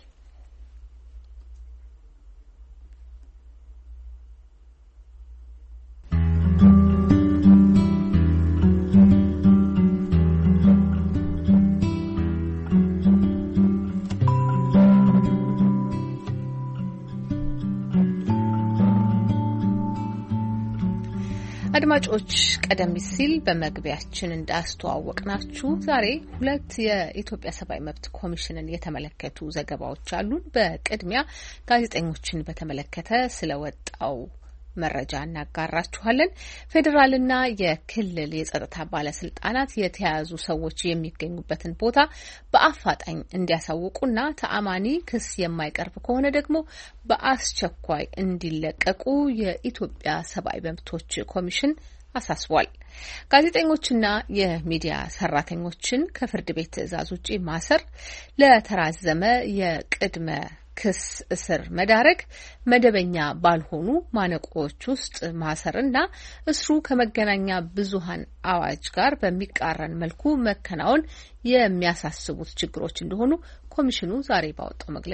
አድማጮች ቀደም ሲል በመግቢያችን እንዳስተዋወቅናችሁ ዛሬ ሁለት የኢትዮጵያ ሰብአዊ መብት ኮሚሽንን የተመለከቱ ዘገባዎች አሉን። በቅድሚያ ጋዜጠኞችን በተመለከተ ስለወጣው መረጃ እናጋራችኋለን። ፌዴራልና የክልል የጸጥታ ባለስልጣናት የተያዙ ሰዎች የሚገኙበትን ቦታ በአፋጣኝ እንዲያሳውቁና ተአማኒ ክስ የማይቀርብ ከሆነ ደግሞ በአስቸኳይ እንዲለቀቁ የኢትዮጵያ ሰብአዊ መብቶች ኮሚሽን አሳስቧል። ጋዜጠኞችና የሚዲያ ሰራተኞችን ከፍርድ ቤት ትዕዛዝ ውጪ ማሰር፣ ለተራዘመ የቅድመ ክስ እስር መዳረግ፣ መደበኛ ባልሆኑ ማነቆዎች ውስጥ ማሰርና እስሩ ከመገናኛ ብዙሃን አዋጅ ጋር በሚቃረን መልኩ መከናወን የሚያሳስቡት ችግሮች እንደሆኑ ኮሚሽኑ ዛሬ ባወጣው መግለጫ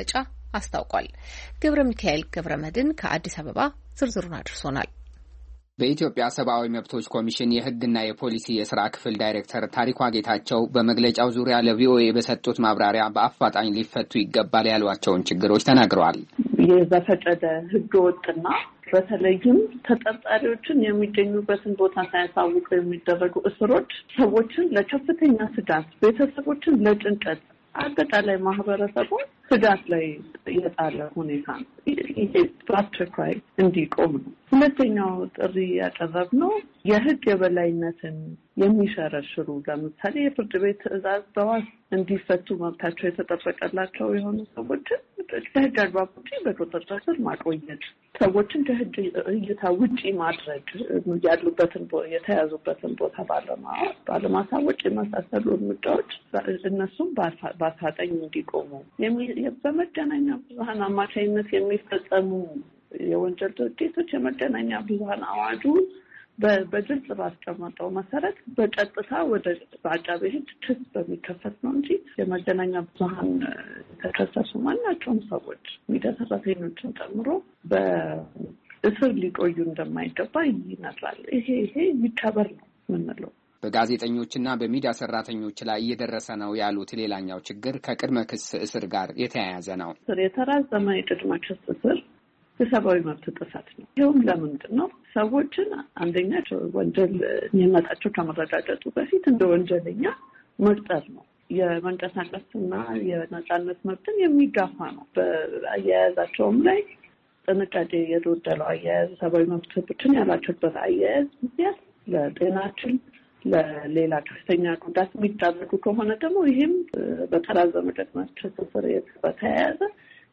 አስታውቋል። ገብረ ሚካኤል ገብረ መድን ከአዲስ አበባ ዝርዝሩን አድርሶናል። በኢትዮጵያ ሰብአዊ መብቶች ኮሚሽን የሕግና የፖሊሲ የሥራ ክፍል ዳይሬክተር ታሪኳ ጌታቸው በመግለጫው ዙሪያ ለቪኦኤ በሰጡት ማብራሪያ በአፋጣኝ ሊፈቱ ይገባል ያሏቸውን ችግሮች ተናግረዋል። የዘፈቀደ ሕገ ወጥና በተለይም ተጠርጣሪዎችን የሚገኙበትን ቦታ ሳያሳውቁ የሚደረጉ እስሮች ሰዎችን ለከፍተኛ ስጋት፣ ቤተሰቦችን ለጭንቀት፣ አጠቃላይ ማህበረሰቡ ስጋት ላይ የጣለ ሁኔታ ነው። ይሄ በአስቸኳይ እንዲቆም ነው። ሁለተኛው ጥሪ ያቀረብነው የህግ የበላይነትን የሚሸረሽሩ ለምሳሌ የፍርድ ቤት ትዕዛዝ በዋስ እንዲፈቱ መብታቸው የተጠበቀላቸው የሆኑ ሰዎችን ከህግ አግባብ ውጪ በቁጥጥር ስር ማቆየት፣ ሰዎችን ከህግ እይታ ውጪ ማድረግ፣ ያሉበትን የተያዙበትን ቦታ ባለማሳወቅ የመሳሰሉ እርምጃዎች እነሱም በአፋጣኝ እንዲቆሙ፣ በመገናኛ ብዙኃን አማካኝነት የሚፈጸሙ የወንጀል ድርጊቶች የመገናኛ ብዙኃን አዋጁ በግልጽ ባስቀመጠው መሰረት በቀጥታ ወደ በአቃቤ ሕግ ክስ በሚከፈት ነው እንጂ የመገናኛ ብዙኃን ተከሰሱ ማናቸውም ሰዎች ሚዲያ ሰራተኞችን ጨምሮ በእስር ሊቆዩ እንደማይገባ ይነግራል። ይሄ ይሄ ይከበር ነው የምንለው። በጋዜጠኞችና በሚዲያ ሰራተኞች ላይ እየደረሰ ነው ያሉት ሌላኛው ችግር ከቅድመ ክስ እስር ጋር የተያያዘ ነው። የተራዘመ የቅድመ ክስ እስር የሰብአዊ መብት ጥሰት ነው። ይኸውም ለምንድን ነው? ሰዎችን አንደኛ ወንጀል የሚመጣቸው ከመረጋገጡ በፊት እንደ ወንጀለኛ መቅጠር ነው። የመንቀሳቀስና የነጻነት መብትን የሚጋፋ ነው። በአያያዛቸውም ላይ ጥንቃቄ የጎደለው አያያዝ፣ ሰብአዊ መብቶችን ያላቸውበት አያያዝ ምክንያት ለጤናችን ለሌላ ከፍተኛ ጉዳት የሚዳረጉ ከሆነ ደግሞ ይህም በተራዘመ ቅድመ ክስ እስር በተያያዘ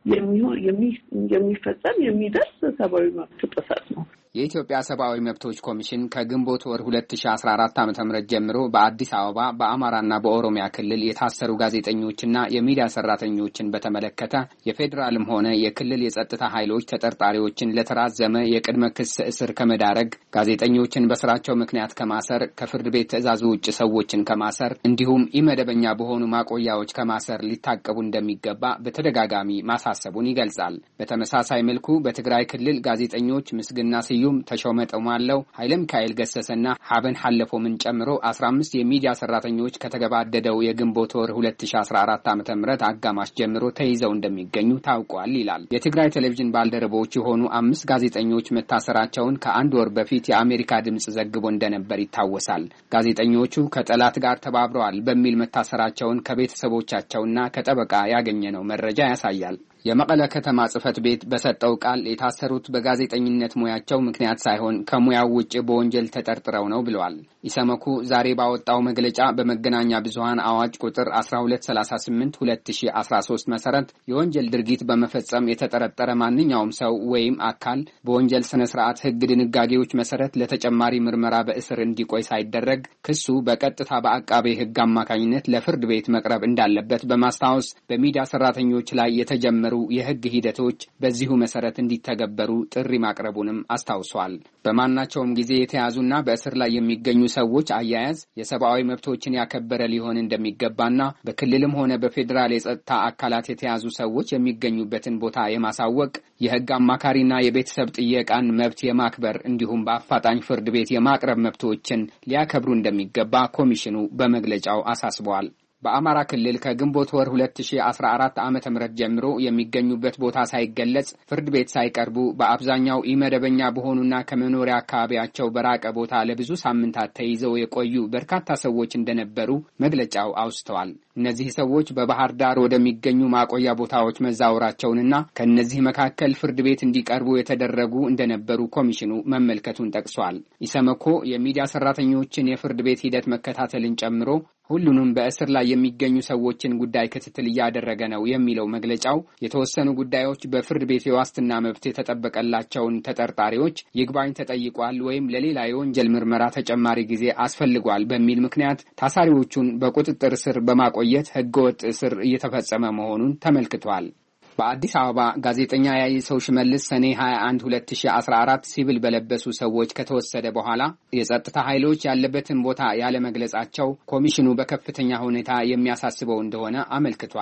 የሚፈጸም የሚደርስ ሰብአዊ መብት ጥሰት ነው። የኢትዮጵያ ሰብአዊ መብቶች ኮሚሽን ከግንቦት ወር ሁለት ሺህ አስራ አራት ዓመተ ምህረት ጀምሮ በአዲስ አበባ በአማራና በኦሮሚያ ክልል የታሰሩ ጋዜጠኞችና የሚዲያ ሰራተኞችን በተመለከተ የፌዴራልም ሆነ የክልል የጸጥታ ኃይሎች ተጠርጣሪዎችን ለተራዘመ የቅድመ ክስ እስር ከመዳረግ፣ ጋዜጠኞችን በስራቸው ምክንያት ከማሰር፣ ከፍርድ ቤት ትዕዛዝ ውጭ ሰዎችን ከማሰር እንዲሁም ኢመደበኛ በሆኑ ማቆያዎች ከማሰር ሊታቀቡ እንደሚገባ በተደጋጋሚ ማሳሰቡን ይገልጻል። በተመሳሳይ መልኩ በትግራይ ክልል ጋዜጠኞች ምስግና ስዩ ተሾመ ጠማለው፣ ኃይለ ሚካኤል ገሰሰና ሀበን ሐለፎምን ጨምሮ አስራ አምስት የሚዲያ ሰራተኞች ከተገባደደው የግንቦት ወር ሁለት ሺህ አስራ አራት ዓመተ ምህረት አጋማሽ ጀምሮ ተይዘው እንደሚገኙ ታውቋል ይላል። የትግራይ ቴሌቪዥን ባልደረቦች የሆኑ አምስት ጋዜጠኞች መታሰራቸውን ከአንድ ወር በፊት የአሜሪካ ድምጽ ዘግቦ እንደነበር ይታወሳል። ጋዜጠኞቹ ከጠላት ጋር ተባብረዋል በሚል መታሰራቸውን ከቤተሰቦቻቸውና ከጠበቃ ያገኘነው መረጃ ያሳያል። የመቀለ ከተማ ጽሕፈት ቤት በሰጠው ቃል የታሰሩት በጋዜጠኝነት ሙያቸው ምክንያት ሳይሆን ከሙያው ውጭ በወንጀል ተጠርጥረው ነው ብለዋል። ኢሰመኮ ዛሬ ባወጣው መግለጫ በመገናኛ ብዙኃን አዋጅ ቁጥር አስራ ሁለት ሰላሳ ስምንት ሁለት ሺህ አስራ ሶስት መሰረት የወንጀል ድርጊት በመፈጸም የተጠረጠረ ማንኛውም ሰው ወይም አካል በወንጀል ስነ ስርዓት ሕግ ድንጋጌዎች መሰረት ለተጨማሪ ምርመራ በእስር እንዲቆይ ሳይደረግ ክሱ በቀጥታ በአቃቤ ሕግ አማካኝነት ለፍርድ ቤት መቅረብ እንዳለበት በማስታወስ በሚዲያ ሰራተኞች ላይ የተጀመሩ የሕግ ሂደቶች በዚሁ መሰረት እንዲተገበሩ ጥሪ ማቅረቡንም አስታውሷል። በማናቸውም ጊዜ የተያዙና በእስር ላይ የሚገኙ ሰዎች አያያዝ የሰብአዊ መብቶችን ያከበረ ሊሆን እንደሚገባና በክልልም ሆነ በፌዴራል የጸጥታ አካላት የተያዙ ሰዎች የሚገኙበትን ቦታ የማሳወቅ የሕግ አማካሪና የቤተሰብ ጥየቃን መብት የማክበር እንዲሁም በአፋጣኝ ፍርድ ቤት የማቅረብ መብቶችን ሊያከብሩ እንደሚገባ ኮሚሽኑ በመግለጫው አሳስበዋል። በአማራ ክልል ከግንቦት ወር ሁለት ሺህ አስራ አራት ዓመተ ምህረት ጀምሮ የሚገኙበት ቦታ ሳይገለጽ ፍርድ ቤት ሳይቀርቡ በአብዛኛው ኢመደበኛ በሆኑና ከመኖሪያ አካባቢያቸው በራቀ ቦታ ለብዙ ሳምንታት ተይዘው የቆዩ በርካታ ሰዎች እንደነበሩ መግለጫው አውስተዋል። እነዚህ ሰዎች በባህር ዳር ወደሚገኙ ማቆያ ቦታዎች መዛወራቸውንና ከእነዚህ መካከል ፍርድ ቤት እንዲቀርቡ የተደረጉ እንደነበሩ ኮሚሽኑ መመልከቱን ጠቅሷል። ኢሰመኮ የሚዲያ ሰራተኞችን የፍርድ ቤት ሂደት መከታተልን ጨምሮ ሁሉንም በእስር ላይ የሚገኙ ሰዎችን ጉዳይ ክትትል እያደረገ ነው የሚለው መግለጫው የተወሰኑ ጉዳዮች በፍርድ ቤት የዋስትና መብት የተጠበቀላቸውን ተጠርጣሪዎች ይግባኝ ተጠይቋል ወይም ለሌላ የወንጀል ምርመራ ተጨማሪ ጊዜ አስፈልጓል በሚል ምክንያት ታሳሪዎቹን በቁጥጥር ስር በማቆየት ህገወጥ እስር እየተፈጸመ መሆኑን ተመልክቷል። በአዲስ አበባ ጋዜጠኛ ያይሰው ሽመልስ ሰኔ ሀያ አንድ ሁለት ሺህ አስራ አራት ሲቪል በለበሱ ሰዎች ከተወሰደ በኋላ የጸጥታ ኃይሎች ያለበትን ቦታ ያለ መግለጻቸው ኮሚሽኑ በከፍተኛ ሁኔታ የሚያሳስበው እንደሆነ አመልክቷል።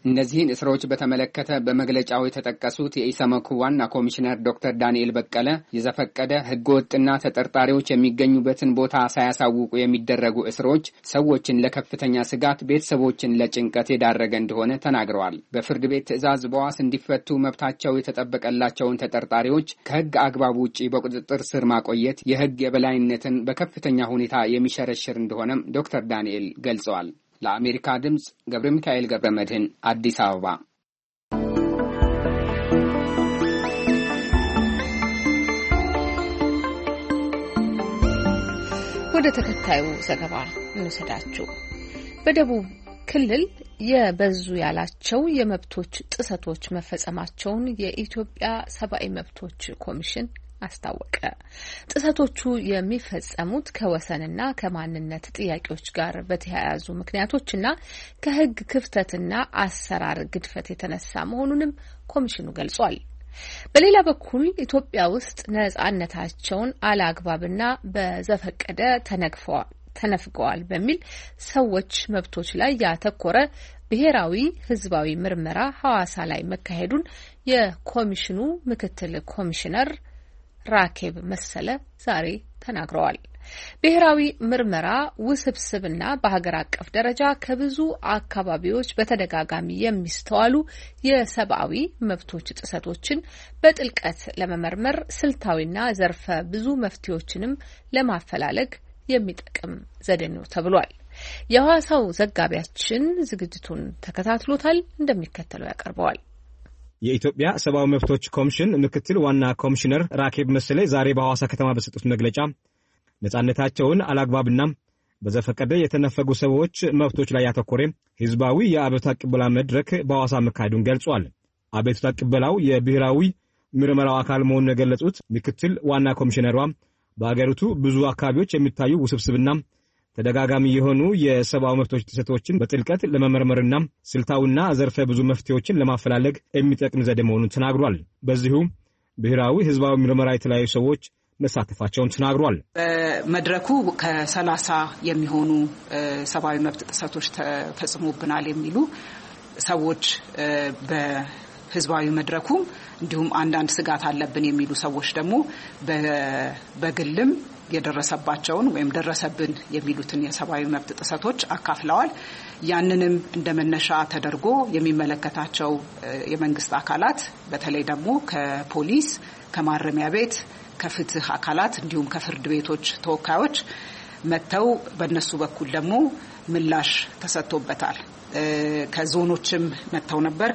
እነዚህን እስሮች በተመለከተ በመግለጫው የተጠቀሱት የኢሰመኮ ዋና ኮሚሽነር ዶክተር ዳንኤል በቀለ የዘፈቀደ ህገወጥና ተጠርጣሪዎች የሚገኙበትን ቦታ ሳያሳውቁ የሚደረጉ እስሮች ሰዎችን ለከፍተኛ ስጋት፣ ቤተሰቦችን ለጭንቀት የዳረገ እንደሆነ ተናግረዋል። በፍርድ ቤት ትዕዛዝ በዋስ እንዲፈቱ መብታቸው የተጠበቀላቸውን ተጠርጣሪዎች ከህግ አግባብ ውጪ በቁጥጥር ስር ማቆየት የህግ የበላይነትን በከፍተኛ ሁኔታ የሚሸረሽር እንደሆነም ዶክተር ዳንኤል ገልጸዋል። ለአሜሪካ ድምጽ ገብረ ሚካኤል ገብረ መድህን አዲስ አበባ። ወደ ተከታዩ ዘገባ እንሰዳችሁ። በደቡብ ክልል የበዙ ያላቸው የመብቶች ጥሰቶች መፈጸማቸውን የኢትዮጵያ ሰብአዊ መብቶች ኮሚሽን አስታወቀ። ጥሰቶቹ የሚፈጸሙት ከወሰንና ከማንነት ጥያቄዎች ጋር በተያያዙ ምክንያቶችና ከህግ ክፍተትና አሰራር ግድፈት የተነሳ መሆኑንም ኮሚሽኑ ገልጿል። በሌላ በኩል ኢትዮጵያ ውስጥ ነጻነታቸውን አላግባብና በዘፈቀደ ተነግፈዋል ተነፍገዋል በሚል ሰዎች መብቶች ላይ ያተኮረ ብሔራዊ ህዝባዊ ምርመራ ሐዋሳ ላይ መካሄዱን የኮሚሽኑ ምክትል ኮሚሽነር ራኬብ መሰለ ዛሬ ተናግረዋል። ብሔራዊ ምርመራ ውስብስብና በሀገር አቀፍ ደረጃ ከብዙ አካባቢዎች በተደጋጋሚ የሚስተዋሉ የሰብአዊ መብቶች ጥሰቶችን በጥልቀት ለመመርመር ስልታዊና ዘርፈ ብዙ መፍትሄዎችንም ለማፈላለግ የሚጠቅም ዘዴ ነው ተብሏል። የሐዋሳው ዘጋቢያችን ዝግጅቱን ተከታትሎታል፣ እንደሚከተለው ያቀርበዋል። የኢትዮጵያ ሰብአዊ መብቶች ኮሚሽን ምክትል ዋና ኮሚሽነር ራኬብ መሰለ ዛሬ በሐዋሳ ከተማ በሰጡት መግለጫ ነጻነታቸውን አላግባብና በዘፈቀደ የተነፈጉ ሰዎች መብቶች ላይ ያተኮረ ህዝባዊ የአቤቱታ ቅበላ መድረክ በሐዋሳ መካሄዱን ገልጿል። አቤቱታ ቅበላው የብሔራዊ ምርመራው አካል መሆኑን የገለጹት ምክትል ዋና ኮሚሽነሯ በአገሪቱ ብዙ አካባቢዎች የሚታዩ ውስብስብና ተደጋጋሚ የሆኑ የሰብአዊ መብቶች ጥሰቶችን በጥልቀት ለመመርመርና ስልታዊና ዘርፈ ብዙ መፍትሄዎችን ለማፈላለግ የሚጠቅም ዘዴ መሆኑን ተናግሯል። በዚሁ ብሔራዊ ህዝባዊ ምርመራ የተለያዩ ሰዎች መሳተፋቸውን ተናግሯል። በመድረኩ ከሰላሳ የሚሆኑ ሰብአዊ መብት ጥሰቶች ተፈጽሞብናል የሚሉ ሰዎች በህዝባዊ መድረኩ እንዲሁም አንዳንድ ስጋት አለብን የሚሉ ሰዎች ደግሞ በግልም የደረሰባቸውን ወይም ደረሰብን የሚሉትን የሰብአዊ መብት ጥሰቶች አካፍለዋል። ያንንም እንደመነሻ ተደርጎ የሚመለከታቸው የመንግስት አካላት በተለይ ደግሞ ከፖሊስ፣ ከማረሚያ ቤት፣ ከፍትህ አካላት እንዲሁም ከፍርድ ቤቶች ተወካዮች መተው በእነሱ በኩል ደግሞ ምላሽ ተሰጥቶበታል። ከዞኖችም መተው ነበር፣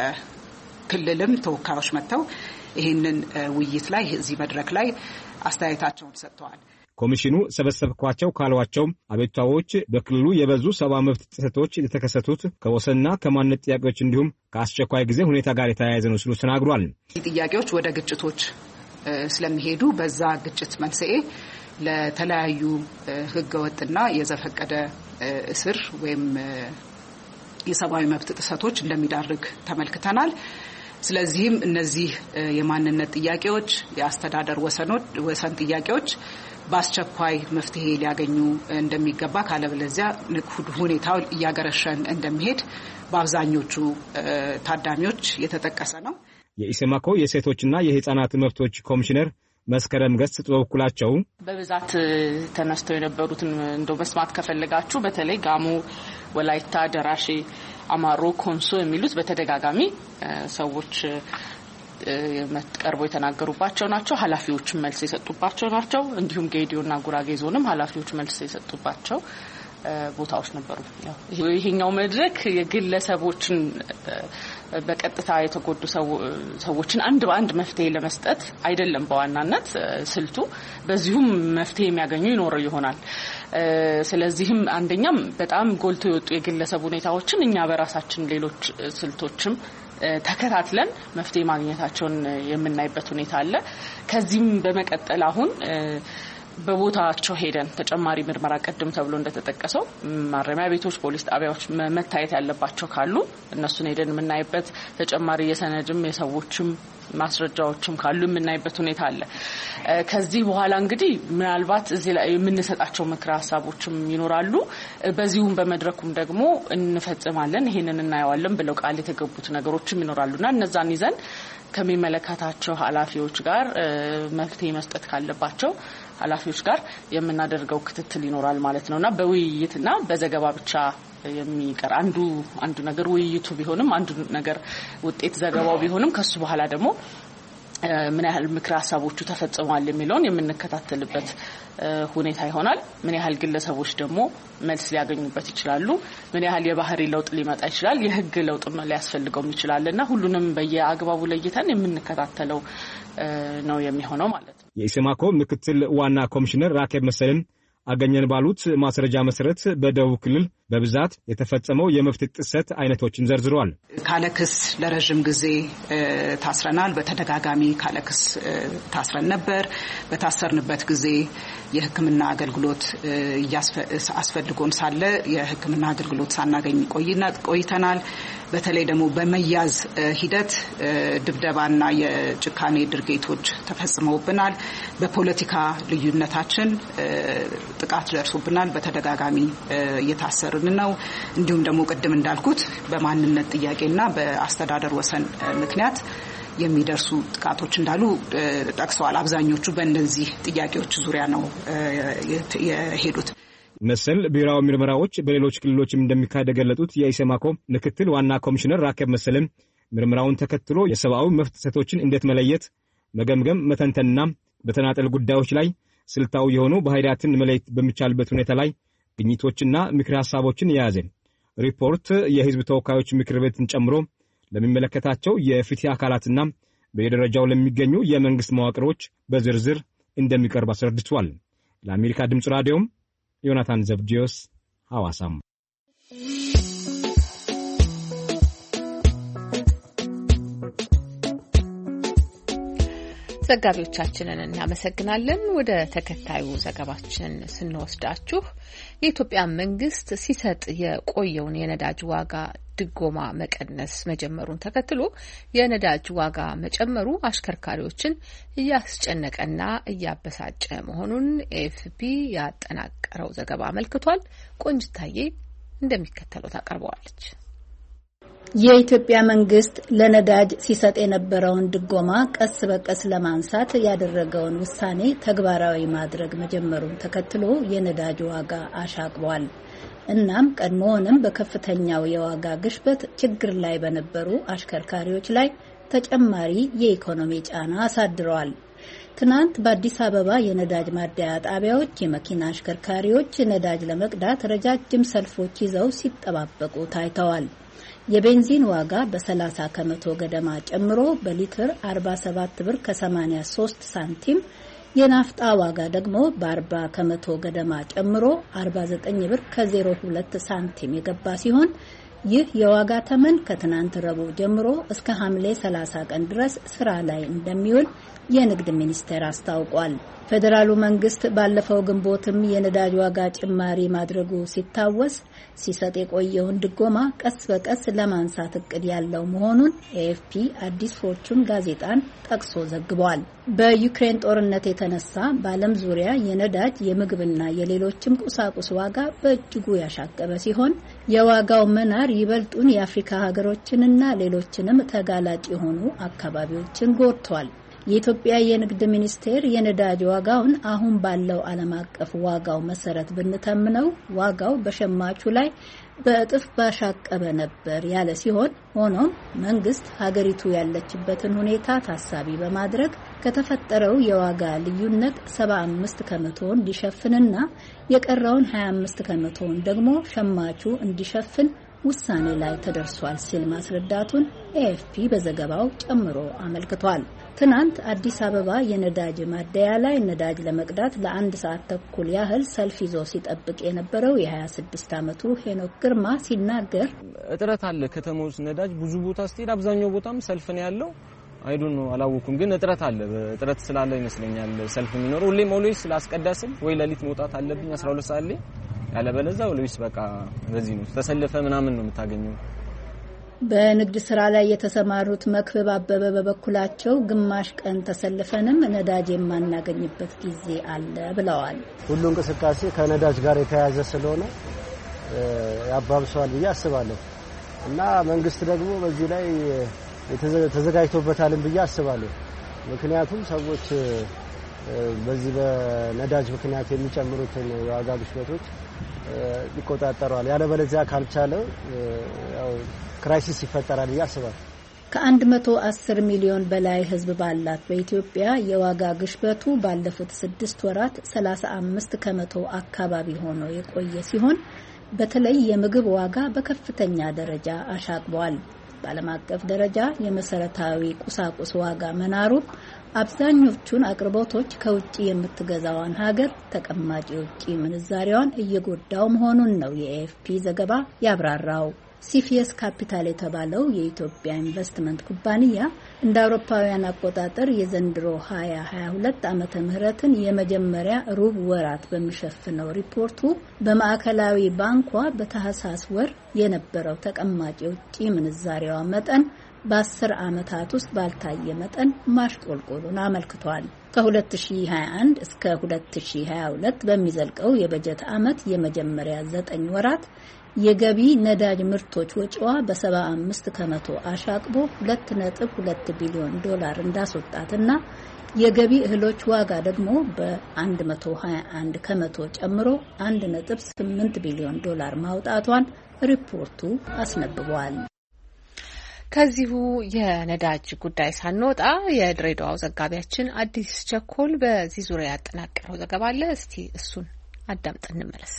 ከክልልም ተወካዮች መተው ይህንን ውይይት ላይ እዚህ መድረክ ላይ አስተያየታቸውን ሰጥተዋል። ኮሚሽኑ ሰበሰብኳቸው ካሏቸው አቤቱታዎች በክልሉ የበዙ ሰብአዊ መብት ጥሰቶች የተከሰቱት ከወሰንና ከማንነት ጥያቄዎች እንዲሁም ከአስቸኳይ ጊዜ ሁኔታ ጋር የተያያዘ ነው ሲሉ ተናግሯል። ጥያቄዎች ወደ ግጭቶች ስለሚሄዱ በዛ ግጭት መንስኤ ለተለያዩ ህገወጥና የዘፈቀደ እስር ወይም የሰብአዊ መብት ጥሰቶች እንደሚዳርግ ተመልክተናል። ስለዚህም እነዚህ የማንነት ጥያቄዎች፣ የአስተዳደር ወሰኖች ወሰን ጥያቄዎች በአስቸኳይ መፍትሄ ሊያገኙ እንደሚገባ ካለበለዚያ ሁኔታው እያገረሸን እንደሚሄድ በአብዛኞቹ ታዳሚዎች የተጠቀሰ ነው። የኢሰማኮ የሴቶችና የህፃናት መብቶች ኮሚሽነር መስከረም ገጽ በበኩላቸው በብዛት ተነስተው የነበሩትን እንደው መስማት ከፈለጋችሁ በተለይ ጋሞ፣ ወላይታ፣ ደራሼ፣ አማሮ፣ ኮንሶ የሚሉት በተደጋጋሚ ሰዎች ቀርቦ የተናገሩባቸው ናቸው። ኃላፊዎችም መልስ የሰጡባቸው ናቸው። እንዲሁም ጌዲዮና ጉራጌ ዞንም ኃላፊዎች መልስ የሰጡባቸው ቦታዎች ነበሩ። ይሄኛው መድረክ የግለሰቦችን በቀጥታ የተጎዱ ሰዎችን አንድ በአንድ መፍትሄ ለመስጠት አይደለም በዋናነት ስልቱ፣ በዚሁም መፍትሄ የሚያገኙ ይኖር ይሆናል። ስለዚህም አንደኛም በጣም ጎልቶ የወጡ የግለሰብ ሁኔታዎችን እኛ በራሳችን ሌሎች ስልቶችም ተከታትለን መፍትሄ ማግኘታቸውን የምናይበት ሁኔታ አለ። ከዚህም በመቀጠል አሁን በቦታቸው ሄደን ተጨማሪ ምርመራ ቀድም ተብሎ እንደተጠቀሰው ማረሚያ ቤቶች፣ ፖሊስ ጣቢያዎች መታየት ያለባቸው ካሉ እነሱን ሄደን የምናይበት ተጨማሪ የሰነድም የሰዎችም ማስረጃዎችም ካሉ የምናይበት ሁኔታ አለ። ከዚህ በኋላ እንግዲህ ምናልባት እዚህ ላይ የምንሰጣቸው ምክረ ሀሳቦችም ይኖራሉ። በዚሁም በመድረኩም ደግሞ እንፈጽማለን ይሄንን እናየዋለን ብለው ቃል የተገቡት ነገሮችም ይኖራሉና እነዛን ይዘን ከሚመለከታቸው ኃላፊዎች ጋር መፍትሄ መስጠት ካለባቸው ኃላፊዎች ጋር የምናደርገው ክትትል ይኖራል ማለት ነውና በውይይትና በዘገባ ብቻ የሚቀር አንዱ አንዱ ነገር ውይይቱ ቢሆንም አንዱ ነገር ውጤት ዘገባው ቢሆንም ከሱ በኋላ ደግሞ ምን ያህል ምክረ ሀሳቦቹ ተፈጽመዋል የሚለውን የምንከታተልበት ሁኔታ ይሆናል። ምን ያህል ግለሰቦች ደግሞ መልስ ሊያገኙበት ይችላሉ፣ ምን ያህል የባህሪ ለውጥ ሊመጣ ይችላል፣ የህግ ለውጥም ሊያስፈልገው ይችላልና ሁሉንም በየአግባቡ ለይተን የምንከታተለው ነው የሚሆነው ማለት ነው። የኢሰማኮ ምክትል ዋና ኮሚሽነር ራኬብ መሰለን አገኘን ባሉት ማስረጃ መሰረት በደቡብ ክልል በብዛት የተፈጸመው የመብት ጥሰት አይነቶችን ዘርዝሯል። ካለክስ ለረጅም ጊዜ ታስረናል። በተደጋጋሚ ካለክስ ታስረን ነበር። በታሰርንበት ጊዜ የሕክምና አገልግሎት ያስፈልጎን ሳለ የሕክምና አገልግሎት ሳናገኝ ቆይተናል። በተለይ ደግሞ በመያዝ ሂደት ድብደባና የጭካኔ ድርጊቶች ተፈጽመውብናል። በፖለቲካ ልዩነታችን ጥቃት ደርሶብናል። በተደጋጋሚ እየታሰርን ነው። እንዲሁም ደግሞ ቀደም እንዳልኩት በማንነት ጥያቄና በአስተዳደር ወሰን ምክንያት የሚደርሱ ጥቃቶች እንዳሉ ጠቅሰዋል። አብዛኞቹ በእነዚህ ጥያቄዎች ዙሪያ ነው የሄዱት። መሰል ብሔራዊ ምርመራዎች በሌሎች ክልሎችም እንደሚካሄድ የገለጹት የኢሰማኮ ምክትል ዋና ኮሚሽነር ራኬብ መሰለን ምርመራውን ተከትሎ የሰብአዊ መብት ጥሰቶችን እንዴት መለየት፣ መገምገም፣ መተንተንና በተናጠል ጉዳዮች ላይ ስልታዊ የሆኑ ባህሪያትን መለየት በሚቻልበት ሁኔታ ላይ ግኝቶችና ምክር ሐሳቦችን የያዘ ሪፖርት የሕዝብ ተወካዮች ምክር ቤትን ጨምሮ ለሚመለከታቸው የፍትህ አካላትና በየደረጃው ለሚገኙ የመንግስት መዋቅሮች በዝርዝር እንደሚቀርብ አስረድቷል። ለአሜሪካ ድምጽ ራዲዮም ዮናታን ዘብዲዮስ ሐዋሳም። ዘጋቢዎቻችንን እናመሰግናለን። ወደ ተከታዩ ዘገባችን ስንወስዳችሁ የኢትዮጵያ መንግስት ሲሰጥ የቆየውን የነዳጅ ዋጋ ድጎማ መቀነስ መጀመሩን ተከትሎ የነዳጅ ዋጋ መጨመሩ አሽከርካሪዎችን እያስጨነቀና እያበሳጨ መሆኑን ኤኤፍፒ ያጠናቀረው ዘገባ አመልክቷል። ቆንጅታዬ እንደሚከተለው ታቀርበዋለች። የኢትዮጵያ መንግስት ለነዳጅ ሲሰጥ የነበረውን ድጎማ ቀስ በቀስ ለማንሳት ያደረገውን ውሳኔ ተግባራዊ ማድረግ መጀመሩን ተከትሎ የነዳጅ ዋጋ አሻቅቧል። እናም ቀድሞውንም በከፍተኛው የዋጋ ግሽበት ችግር ላይ በነበሩ አሽከርካሪዎች ላይ ተጨማሪ የኢኮኖሚ ጫና አሳድረዋል። ትናንት በአዲስ አበባ የነዳጅ ማደያ ጣቢያዎች የመኪና አሽከርካሪዎች ነዳጅ ለመቅዳት ረጃጅም ሰልፎች ይዘው ሲጠባበቁ ታይተዋል። የቤንዚን ዋጋ በሰላሳ ከመቶ ገደማ ጨምሮ በሊትር አርባ ሰባት ብር ከሰማኒያ ሶስት ሳንቲም፣ የናፍጣ ዋጋ ደግሞ በአርባ ከመቶ ገደማ ጨምሮ አርባ ዘጠኝ ብር ከዜሮ ሁለት ሳንቲም የገባ ሲሆን ይህ የዋጋ ተመን ከትናንት ረቡዕ ጀምሮ እስከ ሐምሌ ሰላሳ ቀን ድረስ ስራ ላይ እንደሚውል የንግድ ሚኒስቴር አስታውቋል። ፌዴራሉ መንግስት ባለፈው ግንቦትም የነዳጅ ዋጋ ጭማሪ ማድረጉ ሲታወስ ሲሰጥ የቆየውን ድጎማ ቀስ በቀስ ለማንሳት እቅድ ያለው መሆኑን ኤኤፍፒ አዲስ ፎርቹን ጋዜጣን ጠቅሶ ዘግቧል። በዩክሬን ጦርነት የተነሳ በዓለም ዙሪያ የነዳጅ የምግብና የሌሎችም ቁሳቁስ ዋጋ በእጅጉ ያሻቀበ ሲሆን የዋጋው መናር ይበልጡን የአፍሪካ ሀገሮችንና ሌሎችንም ተጋላጭ የሆኑ አካባቢዎችን ጎድቷል። የኢትዮጵያ የንግድ ሚኒስቴር የነዳጅ ዋጋውን አሁን ባለው ዓለም አቀፍ ዋጋው መሰረት ብንተምነው ዋጋው በሸማቹ ላይ በእጥፍ ባሻቀበ ነበር ያለ ሲሆን ሆኖም መንግስት ሀገሪቱ ያለችበትን ሁኔታ ታሳቢ በማድረግ ከተፈጠረው የዋጋ ልዩነት ሰባ አምስት ከመቶውን እንዲሸፍንና የቀረውን ሀያ አምስት ከመቶውን ደግሞ ሸማቹ እንዲሸፍን ውሳኔ ላይ ተደርሷል ሲል ማስረዳቱን ኤኤፍፒ በዘገባው ጨምሮ አመልክቷል። ትናንት አዲስ አበባ የነዳጅ ማደያ ላይ ነዳጅ ለመቅዳት ለአንድ ሰዓት ተኩል ያህል ሰልፍ ይዞ ሲጠብቅ የነበረው የ26 ዓመቱ ሄኖክ ግርማ ሲናገር እጥረት አለ። ከተማው ውስጥ ነዳጅ ብዙ ቦታ ስትሄድ አብዛኛው ቦታም ሰልፍ ነው ያለው። አይዶን ነው አላወኩም፣ ግን እጥረት አለ። እጥረት ስላለ ይመስለኛል ሰልፍ የሚኖረው። ሁሌም ኦልዌይስ ላስቀዳስል ወይ ለሊት መውጣት አለብኝ አስራ ሁለት ሰዓት ላይ ያለበለዚያ ኦልዌይስ በቃ በዚህ ነው ተሰልፈ ምናምን ነው የምታገኘው። በንግድ ስራ ላይ የተሰማሩት መክብብ አበበ በበኩላቸው ግማሽ ቀን ተሰልፈንም ነዳጅ የማናገኝበት ጊዜ አለ ብለዋል። ሁሉ እንቅስቃሴ ከነዳጅ ጋር የተያያዘ ስለሆነ ያባብሰዋል ብዬ አስባለሁ እና መንግስት ደግሞ በዚህ ላይ ተዘጋጅቶበታል ብዬ አስባለሁ። ምክንያቱም ሰዎች በዚህ በነዳጅ ምክንያት የሚጨምሩትን የዋጋ ግሽበቶች ይቆጣጠራል። ያለ በለዚያ ካልቻለ ያው ክራይሲስ ይፈጠራል ያስባል። ከአንድ መቶ አስር ሚሊዮን በላይ ህዝብ ባላት በኢትዮጵያ የዋጋ ግሽበቱ ባለፉት ስድስት ወራት ሰላሳ አምስት ከመቶ አካባቢ ሆኖ የቆየ ሲሆን በተለይ የምግብ ዋጋ በከፍተኛ ደረጃ አሻቅቧል። በዓለም አቀፍ ደረጃ የመሰረታዊ ቁሳቁስ ዋጋ መናሩ አብዛኞቹን አቅርቦቶች ከውጪ የምትገዛዋን ሀገር ተቀማጭ የውጪ ምንዛሪዋን እየጎዳው መሆኑን ነው የኤኤፍፒ ዘገባ ያብራራው። ሲፊኤስ ካፒታል የተባለው የኢትዮጵያ ኢንቨስትመንት ኩባንያ እንደ አውሮፓውያን አቆጣጠር የዘንድሮ ሀያ ሀያ ሁለት ዓመተ ምህረትን የመጀመሪያ ሩብ ወራት በሚሸፍነው ሪፖርቱ በማዕከላዊ ባንኳ በታህሳስ ወር የነበረው ተቀማጭ የውጪ ምንዛሪዋ መጠን በአስር ዓመታት ውስጥ ባልታየ መጠን ማሽቆልቆሉን አመልክቷል። ከ2021 እስከ ሁለት ሺህ ሀያ ሁለት በሚዘልቀው የበጀት ዓመት የመጀመሪያ ዘጠኝ ወራት የገቢ ነዳጅ ምርቶች ወጪዋ በሰባ አምስት ከመቶ አሻቅቦ ሁለት ነጥብ ሁለት ቢሊዮን ዶላር እንዳስወጣትና የገቢ እህሎች ዋጋ ደግሞ በ121 ከመቶ ጨምሮ አንድ ነጥብ ስምንት ቢሊዮን ዶላር ማውጣቷን ሪፖርቱ አስነብቧል። ከዚሁ የነዳጅ ጉዳይ ሳንወጣ የድሬዳዋው ዘጋቢያችን አዲስ ቸኮል በዚህ ዙሪያ ያጠናቀረው ዘገባ አለ። እስቲ እሱን አዳምጠን እንመለስ።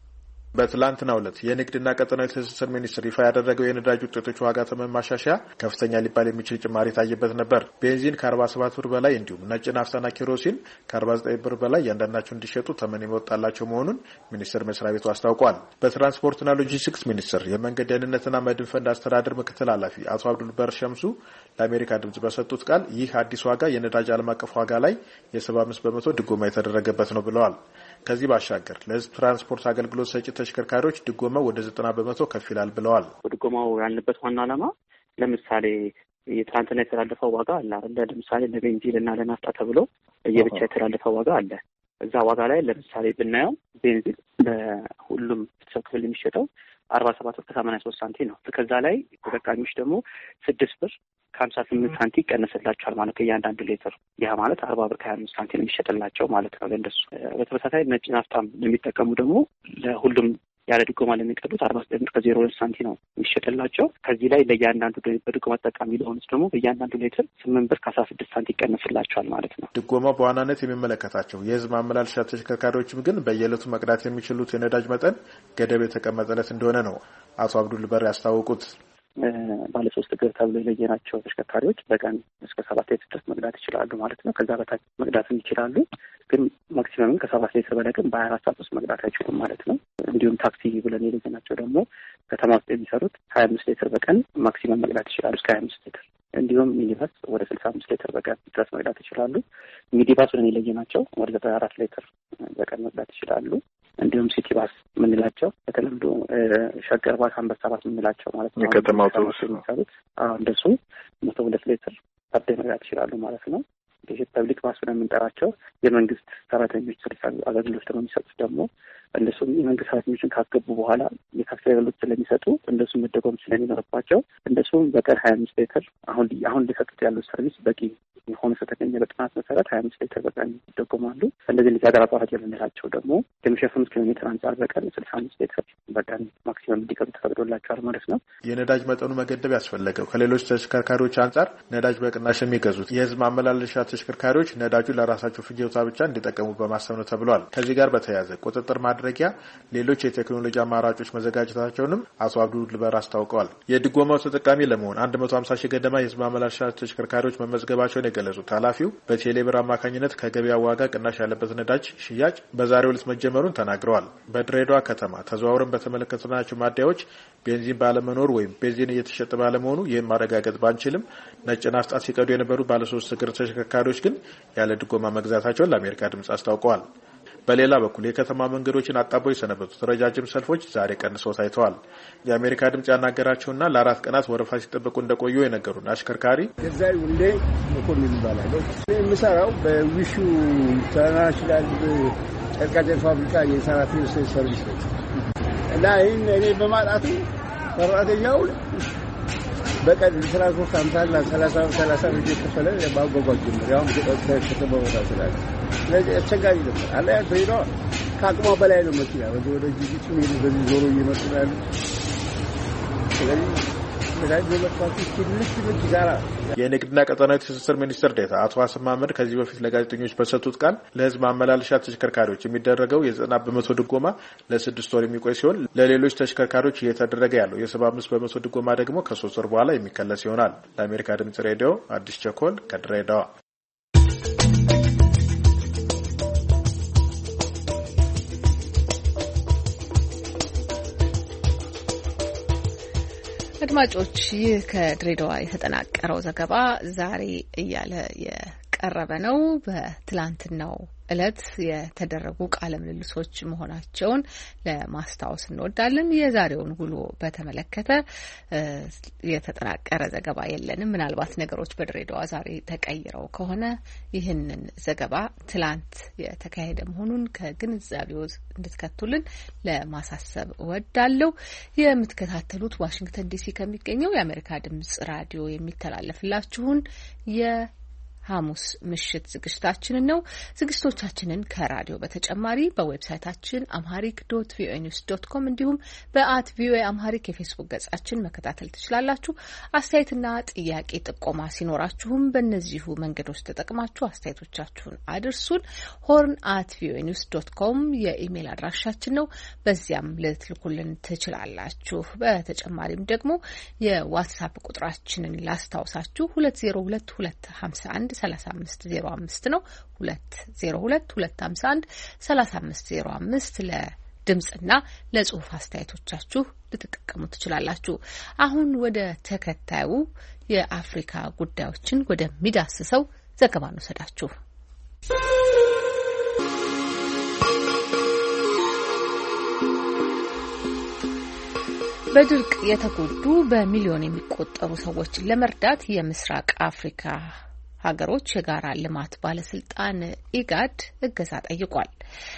በትላንትናው ዕለት የንግድና ቀጠናዊ ትስስር ሚኒስቴር ይፋ ያደረገው የነዳጅ ውጤቶች ዋጋ ተመን ማሻሻያ ከፍተኛ ሊባል የሚችል ጭማሪ ታየበት ነበር። ቤንዚን ከአርባ ሰባት ብር በላይ እንዲሁም ነጭ ናፍጣና ኪሮሲን ከአርባ ዘጠኝ ብር በላይ እያንዳንዳቸው እንዲሸጡ ተመን የወጣላቸው መሆኑን ሚኒስቴር መስሪያ ቤቱ አስታውቋል። በትራንስፖርትና ሎጂስቲክስ ሚኒስቴር የመንገድ ደህንነትና መድን ፈንድ አስተዳደር ምክትል ኃላፊ አቶ አብዱልበር ሸምሱ ለአሜሪካ ድምጽ በሰጡት ቃል ይህ አዲስ ዋጋ የነዳጅ ዓለም አቀፍ ዋጋ ላይ የሰባ አምስት በመቶ ድጎማ የተደረገበት ነው ብለዋል። ከዚህ ባሻገር ለህዝብ ትራንስፖርት አገልግሎት ሰጪ ተሽከርካሪዎች ድጎማው ወደ ዘጠና በመቶ ከፍ ይላል ብለዋል። ድጎማው ያለበት ዋና ዓላማ ለምሳሌ የትናንትና የተላለፈው ዋጋ አለ አይደል? ለምሳሌ ለቤንዚን እና ለናፍጣ ተብሎ የብቻ የተላለፈው ዋጋ አለ። እዛ ዋጋ ላይ ለምሳሌ ብናየው ቤንዚን ለሁሉም ሰው ክፍል የሚሸጠው አርባ ሰባት ብር ከሰማንያ ሶስት ሳንቲም ነው። ከዛ ላይ ተጠቃሚዎች ደግሞ ስድስት ብር ከሀምሳ ስምንት ሳንቲም ይቀነስላቸዋል ማለት ከእያንዳንዱ ሌትር። ያ ማለት አርባ ብር ከሀያ አምስት ሳንቲም የሚሸጥላቸው ማለት ነው ለእንደሱ። በተመሳሳይ ነጭ ናፍጣም የሚጠቀሙ ደግሞ ለሁሉም ያለ ድጎማ ለሚቀዱት አርባ ዘጠኝ ብር ከዜሮ ሁለት ሳንቲም ነው የሚሸጥላቸው። ከዚህ ላይ ለእያንዳንዱ በድጎማ ተጠቃሚ ለሆኑት ደግሞ በእያንዳንዱ ሌትር ስምንት ብር ከአስራ ስድስት ሳንቲም ይቀነስላቸዋል ማለት ነው። ድጎማው በዋናነት የሚመለከታቸው የህዝብ ማመላለሻ ተሽከርካሪዎችም ግን በየዕለቱ መቅዳት የሚችሉት የነዳጅ መጠን ገደብ የተቀመጠለት እንደሆነ ነው አቶ አብዱል በር ያስታወቁት። ባለሶስት እግር ተብሎ የለየናቸው ተሽከርካሪዎች በቀን እስከ ሰባት ሊትር ድረስ መቅዳት ይችላሉ ማለት ነው። ከዛ በታች መቅዳትም ይችላሉ፣ ግን ማክሲመም ከሰባት ሊትር በላይ ግን በሀያ አራት ሰዓት ውስጥ መቅዳት አይችሉም ማለት ነው። እንዲሁም ታክሲ ብለን የለየናቸው ደግሞ ከተማ ውስጥ የሚሰሩት ሀያ አምስት ሊትር በቀን ማክሲመም መቅዳት ይችላሉ እስከ ሀያ አምስት ሊትር። እንዲሁም ሚኒባስ ወደ ስልሳ አምስት ሊትር በቀን ድረስ መቅዳት ይችላሉ። ሚኒባስ ብለን የለየናቸው ወደ ዘጠና አራት ሊትር በቀን መቅዳት ይችላሉ። እንዲሁም ሲቲ ባስ የምንላቸው በተለምዶ ሸገር ባስ፣ አንበሳ ባስ የምንላቸው ማለት ነው የከተማ አውቶቡስ የሚሰሩት እንደሱ መቶ ሁለት ሊትር ፐርዴ መቅዳት ይችላሉ ማለት ነው። ይሄ ፐብሊክ ባስ ብለን የምንጠራቸው የመንግስት ሰራተኞች ሰርቪስ አገልግሎት ደግሞ የሚሰጡት ደግሞ እንደሱም የመንግስት ሰራተኞችን ካስገቡ በኋላ የታክሲ አገልግሎት ስለሚሰጡ እንደሱ መደጎም ስለሚኖርባቸው እንደሱም በቀን ሀያ አምስት ሊትር አሁን አሁን ሊሰጡት ያሉት ሰርቪስ በቂ የሆነ ስለተገኘ በጥናት መሰረት ሀያ አምስት ሊትር በቀን ይደጎማሉ። እንደዚህ ልጅ ሀገር አቋራጭ የምንላቸው ደግሞ የሚሸፍኑት ኪሎ ሜትር አንጻር በቀን ስልሳ አምስት ሊትር በቀን ማክሲመም እንዲቀዱ ተፈቅዶላቸዋል ማለት ነው። የነዳጅ መጠኑ መገደብ ያስፈለገው ከሌሎች ተሽከርካሪዎች አንጻር ነዳጅ በቅናሽ የሚገዙት የህዝብ ማመላለሻ ተሽከርካሪዎች ነዳጁን ለራሳቸው ፍጆታ ብቻ እንዲጠቀሙ በማሰብ ነው ተብሏል። ከዚህ ጋር በተያያዘ ቁጥጥር ማድረጊያ ሌሎች የቴክኖሎጂ አማራጮች መዘጋጀታቸውንም አቶ አብዱል በር አስታውቀዋል። የድጎማው ተጠቃሚ ለመሆን አንድ መቶ ሀምሳ ሺህ ገደማ የህዝብ ማመላለሻ ተሽከርካሪዎች መመዝገባቸውን የገለጹት ኃላፊው በቴሌብር አማካኝነት ከገበያ ዋጋ ቅናሽ ያለበት ነዳጅ ሽያጭ በዛሬው ዕለት መጀመሩን ተናግረዋል። በድሬዳዋ ከተማ ተዘዋውረን በተመለከትናቸው ማደያዎች ቤንዚን ባለመኖር ወይም ቤንዚን እየተሸጠ ባለመሆኑ ይህን ማረጋገጥ ባንችልም ነጭ ናፍጣ ሲቀዱ የነበሩ ባለሶስት እግር ተሽከርካሪዎች ግን ያለ ድጎማ መግዛታቸውን ለአሜሪካ ድምጽ አስታውቀዋል። በሌላ በኩል የከተማ መንገዶችን አጣበው የሰነበቱት ረጃጅም ሰልፎች ዛሬ ቀንሰው ታይተዋል። የአሜሪካ ድምጽ ያናገራቸውና ለአራት ቀናት ወረፋ ሲጠብቁ እንደቆዩ የነገሩን አሽከርካሪ ገዛይ ወንዴ መኮንን ይባላል። የምሰራው በዊሹ ኢንተርናሽናል ጨርቃጨርቅ ፋብሪካ የሰራተኞች ሰርቪስ ነው እና ይህን እኔ በማጣቱ ሰራተኛው በቀን ትራንስፖርት አምሳና ሰላሳ ሰላሳ ብር እየከፈለ ማጓጓዝ ጀመረ። ያው ከተማ ቦታ ስላለ ስለዚህ አስቸጋሪ ነበር። አለ ያ ድሬዳዋ ከአቅሟ በላይ ነው። መኪና ወደ ጅቡቲ ሄዱ በዚህ ዞሮ እየመጡ ያሉ ስለዚህ የንግድና ቀጠናዊ ትስስር ሚኒስትር ዴኤታ አቶ ሀሰን መሐመድ ከዚህ በፊት ለጋዜጠኞች በሰጡት ቃል ለሕዝብ ማመላለሻ ተሽከርካሪዎች የሚደረገው የዘጠና በመቶ ድጎማ ለስድስት ወር የሚቆይ ሲሆን ለሌሎች ተሽከርካሪዎች እየተደረገ ያለው የሰባ አምስት በመቶ ድጎማ ደግሞ ከሶስት ወር በኋላ የሚከለስ ይሆናል። ለአሜሪካ ድምጽ ሬዲዮ አዲስ ቸኮል ከድሬዳዋ። አድማጮች ይህ ከድሬዳዋ የተጠናቀረው ዘገባ ዛሬ እያለ የቀረበ ነው። በትላንትናው እለት የተደረጉ ቃለ ምልልሶች መሆናቸውን ለማስታወስ እንወዳለን። የዛሬውን ውሎ በተመለከተ የተጠናቀረ ዘገባ የለንም። ምናልባት ነገሮች በድሬዳዋ ዛሬ ተቀይረው ከሆነ ይህንን ዘገባ ትላንት የተካሄደ መሆኑን ከግንዛቤው እንድትከቱልን ለማሳሰብ እወዳለሁ። የምትከታተሉት ዋሽንግተን ዲሲ ከሚገኘው የአሜሪካ ድምጽ ራዲዮ የሚተላለፍላችሁን የ ሐሙስ ምሽት ዝግጅታችንን ነው። ዝግጅቶቻችንን ከራዲዮ በተጨማሪ በዌብሳይታችን አምሃሪክ ዶት ቪኦኤ ኒውስ ዶት ኮም እንዲሁም በአት ቪኦኤ አምሃሪክ የፌስቡክ ገጻችን መከታተል ትችላላችሁ። አስተያየትና ጥያቄ ጥቆማ ሲኖራችሁም በእነዚሁ መንገዶች ተጠቅማችሁ አስተያየቶቻችሁን አድርሱን። ሆርን አት ቪኦኤ ኒውስ ዶት ኮም የኢሜል አድራሻችን ነው። በዚያም ልትልኩልን ትችላላችሁ። በተጨማሪም ደግሞ የዋትስአፕ ቁጥራችንን ላስታውሳችሁ ሁለት ዜሮ ሁለት ሁለት ሀምሳ አንድ ሰላሳ አምስት ዜሮ አምስት ነው። ሁለት ዜሮ ሁለት ሁለት ሀምሳ አንድ ሰላሳ አምስት ዜሮ አምስት ለድምጽና ለጽሁፍ አስተያየቶቻችሁ ልትጠቀሙ ትችላላችሁ። አሁን ወደ ተከታዩ የአፍሪካ ጉዳዮችን ወደሚዳስሰው ዘገባ እንወስዳችሁ። በድርቅ የተጎዱ በሚሊዮን የሚቆጠሩ ሰዎችን ለመርዳት የምስራቅ አፍሪካ ሀገሮች የጋራ ልማት ባለስልጣን ኢጋድ እገዛ ጠይቋል።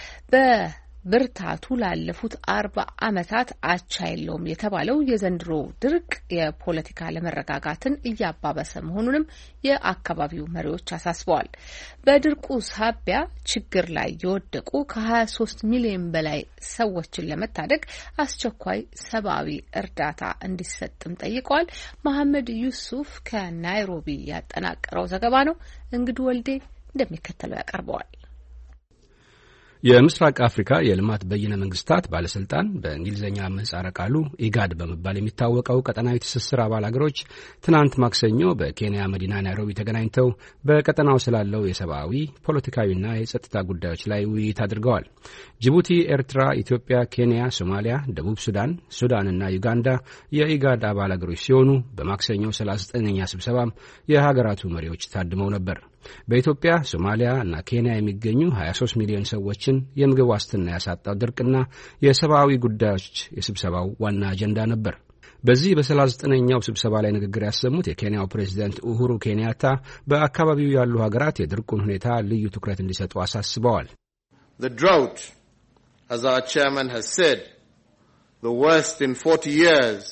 በብርታቱ ላለፉት አርባ ዓመታት አቻ የለውም የተባለው የዘንድሮ ድርቅ የፖለቲካ አለመረጋጋትን እያባበሰ መሆኑንም የአካባቢው መሪዎች አሳስበዋል። በድርቁ ሳቢያ ችግር ላይ የወደቁ ከሀያ ሶስት ሚሊዮን በላይ ሰዎችን ለመታደግ አስቸኳይ ሰብአዊ እርዳታ እንዲሰጥም ጠይቀዋል። መሐመድ ዩሱፍ ከናይሮቢ ያጠናቀረው ዘገባ ነው። እንግዱ ወልዴ እንደሚከተለው ያቀርበዋል። የምስራቅ አፍሪካ የልማት በይነ መንግስታት ባለስልጣን በእንግሊዝኛ ምህጻረ ቃሉ ኢጋድ በመባል የሚታወቀው ቀጠናዊ ትስስር አባል አገሮች ትናንት ማክሰኞ በኬንያ መዲና ናይሮቢ ተገናኝተው በቀጠናው ስላለው የሰብአዊ ፖለቲካዊና የጸጥታ ጉዳዮች ላይ ውይይት አድርገዋል። ጅቡቲ፣ ኤርትራ፣ ኢትዮጵያ፣ ኬንያ፣ ሶማሊያ፣ ደቡብ ሱዳን፣ ሱዳንና ዩጋንዳ የኢጋድ አባል አገሮች ሲሆኑ በማክሰኞው ሰላሳ ዘጠነኛ ስብሰባም የሀገራቱ መሪዎች ታድመው ነበር። በኢትዮጵያ፣ ሶማሊያ እና ኬንያ የሚገኙ ሀያ ሶስት ሚሊዮን ሰዎችን የምግብ ዋስትና ያሳጣው ድርቅና የሰብአዊ ጉዳዮች የስብሰባው ዋና አጀንዳ ነበር። በዚህ በሰላሳ ዘጠነኛው ስብሰባ ላይ ንግግር ያሰሙት የኬንያው ፕሬዝዳንት ኡሁሩ ኬንያታ በአካባቢው ያሉ ሀገራት የድርቁን ሁኔታ ልዩ ትኩረት እንዲሰጡ አሳስበዋል። The drought, as our chairman has said, the worst in forty years,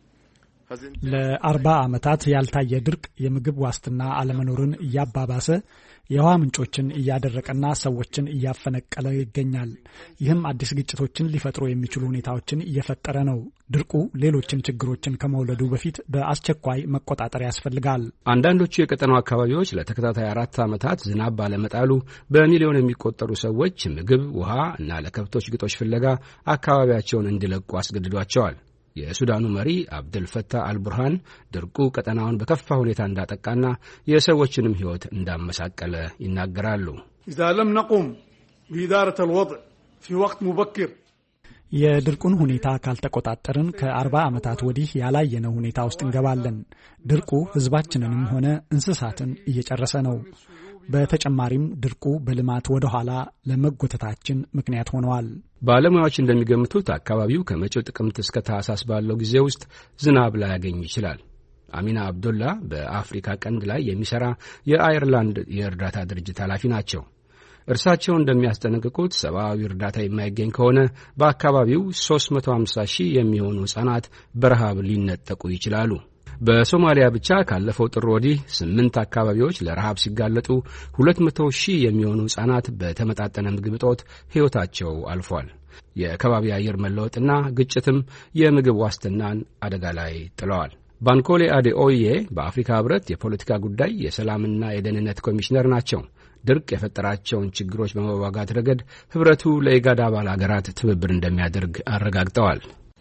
ለአርባ ዓመታት ያልታየ ድርቅ የምግብ ዋስትና አለመኖርን እያባባሰ የውሃ ምንጮችን እያደረቀና ሰዎችን እያፈነቀለ ይገኛል። ይህም አዲስ ግጭቶችን ሊፈጥሩ የሚችሉ ሁኔታዎችን እየፈጠረ ነው። ድርቁ ሌሎችን ችግሮችን ከመውለዱ በፊት በአስቸኳይ መቆጣጠር ያስፈልጋል። አንዳንዶቹ የቀጠናው አካባቢዎች ለተከታታይ አራት ዓመታት ዝናብ ባለመጣሉ በሚሊዮን የሚቆጠሩ ሰዎች ምግብ፣ ውሃ እና ለከብቶች ግጦሽ ፍለጋ አካባቢያቸውን እንዲለቁ አስገድዷቸዋል። የሱዳኑ መሪ አብደል ፈታህ አልቡርሃን ድርቁ ቀጠናውን በከፋ ሁኔታ እንዳጠቃና የሰዎችንም ሕይወት እንዳመሳቀለ ይናገራሉ። إذا لم نقم بإدارة الوضع في وقت مبكر የድርቁን ሁኔታ ካልተቆጣጠርን ከአርባ ዓመታት ወዲህ ያላየነው ሁኔታ ውስጥ እንገባለን። ድርቁ ሕዝባችንንም ሆነ እንስሳትን እየጨረሰ ነው። በተጨማሪም ድርቁ በልማት ወደ ኋላ ለመጎተታችን ምክንያት ሆነዋል። ባለሙያዎች እንደሚገምቱት አካባቢው ከመጪው ጥቅምት እስከ ታህሳስ ባለው ጊዜ ውስጥ ዝናብ ላያገኝ ይችላል። አሚና አብዶላ በአፍሪካ ቀንድ ላይ የሚሰራ የአየርላንድ የእርዳታ ድርጅት ኃላፊ ናቸው። እርሳቸው እንደሚያስጠነቅቁት ሰብአዊ እርዳታ የማይገኝ ከሆነ በአካባቢው ሶስት መቶ ሃምሳ ሺህ የሚሆኑ ሕፃናት በረሃብ ሊነጠቁ ይችላሉ። በሶማሊያ ብቻ ካለፈው ጥር ወዲህ ስምንት አካባቢዎች ለረሃብ ሲጋለጡ ሁለት መቶ ሺህ የሚሆኑ ሕፃናት በተመጣጠነ ምግብ እጦት ሕይወታቸው አልፏል። የከባቢ አየር መለወጥና ግጭትም የምግብ ዋስትናን አደጋ ላይ ጥለዋል። ባንኮሌ አዴኦዬ በአፍሪካ ህብረት የፖለቲካ ጉዳይ የሰላምና የደህንነት ኮሚሽነር ናቸው። ድርቅ የፈጠራቸውን ችግሮች በመዋጋት ረገድ ህብረቱ ለኢጋድ አባል አገራት ትብብር እንደሚያደርግ አረጋግጠዋል።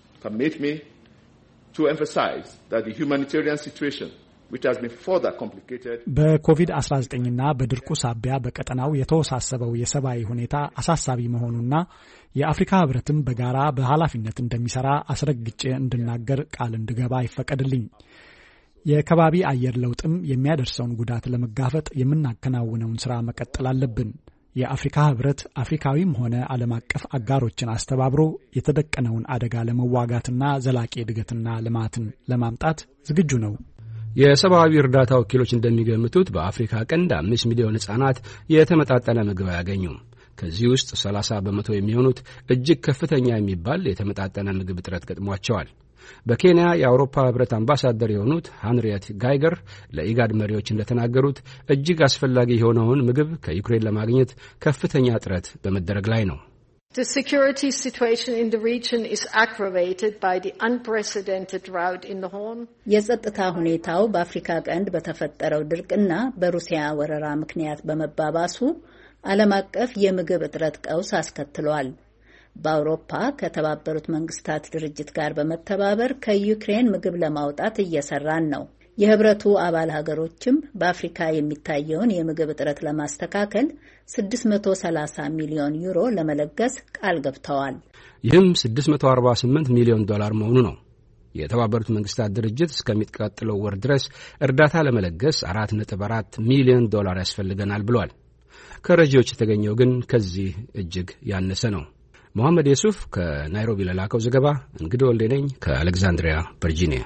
በኮቪድ አስራ ዘጠኝ ና በድርቁ ሳቢያ በቀጠናው የተወሳሰበው የሰብአዊ ሁኔታ አሳሳቢ መሆኑና የአፍሪካ ህብረትም በጋራ በኃላፊነት እንደሚሰራ አስረግጬ እንድናገር ቃል እንድገባ ይፈቀድልኝ። የከባቢ አየር ለውጥም የሚያደርሰውን ጉዳት ለመጋፈጥ የምናከናውነውን ስራ መቀጠል አለብን። የአፍሪካ ህብረት አፍሪካዊም ሆነ ዓለም አቀፍ አጋሮችን አስተባብሮ የተደቀነውን አደጋ ለመዋጋትና ዘላቂ እድገትና ልማትን ለማምጣት ዝግጁ ነው። የሰብአዊ እርዳታ ወኪሎች እንደሚገምቱት በአፍሪካ ቀንድ አምስት ሚሊዮን ሕፃናት የተመጣጠነ ምግብ አያገኙም። ከዚህ ውስጥ ሰላሳ በመቶ የሚሆኑት እጅግ ከፍተኛ የሚባል የተመጣጠነ ምግብ እጥረት ገጥሟቸዋል። በኬንያ የአውሮፓ ህብረት አምባሳደር የሆኑት ሃንሪየት ጋይገር ለኢጋድ መሪዎች እንደተናገሩት እጅግ አስፈላጊ የሆነውን ምግብ ከዩክሬን ለማግኘት ከፍተኛ ጥረት በመደረግ ላይ ነው። The security situation in the region is aggravated by the unprecedented drought in the Horn. የጸጥታ ሁኔታው በአፍሪካ ቀንድ በተፈጠረው ድርቅና በሩሲያ ወረራ ምክንያት በመባባሱ ዓለም አቀፍ የምግብ እጥረት ቀውስ አስከትሏል። በአውሮፓ ከተባበሩት መንግስታት ድርጅት ጋር በመተባበር ከዩክሬን ምግብ ለማውጣት እየሰራን ነው። የህብረቱ አባል ሀገሮችም በአፍሪካ የሚታየውን የምግብ እጥረት ለማስተካከል ስድስት መቶ ሰላሳ ሚሊዮን ዩሮ ለመለገስ ቃል ገብተዋል። ይህም ስድስት መቶ አርባ ስምንት ሚሊዮን ዶላር መሆኑ ነው። የተባበሩት መንግስታት ድርጅት እስከሚቀጥለው ወር ድረስ እርዳታ ለመለገስ አራት ነጥብ አራት ሚሊዮን ዶላር ያስፈልገናል ብሏል። ከረጂዎች የተገኘው ግን ከዚህ እጅግ ያነሰ ነው። መሐመድ የሱፍ ከናይሮቢ ለላከው ዘገባ እንግዲህ ወልዴ ነኝ ከአሌክዛንድሪያ ቨርጂኒያ።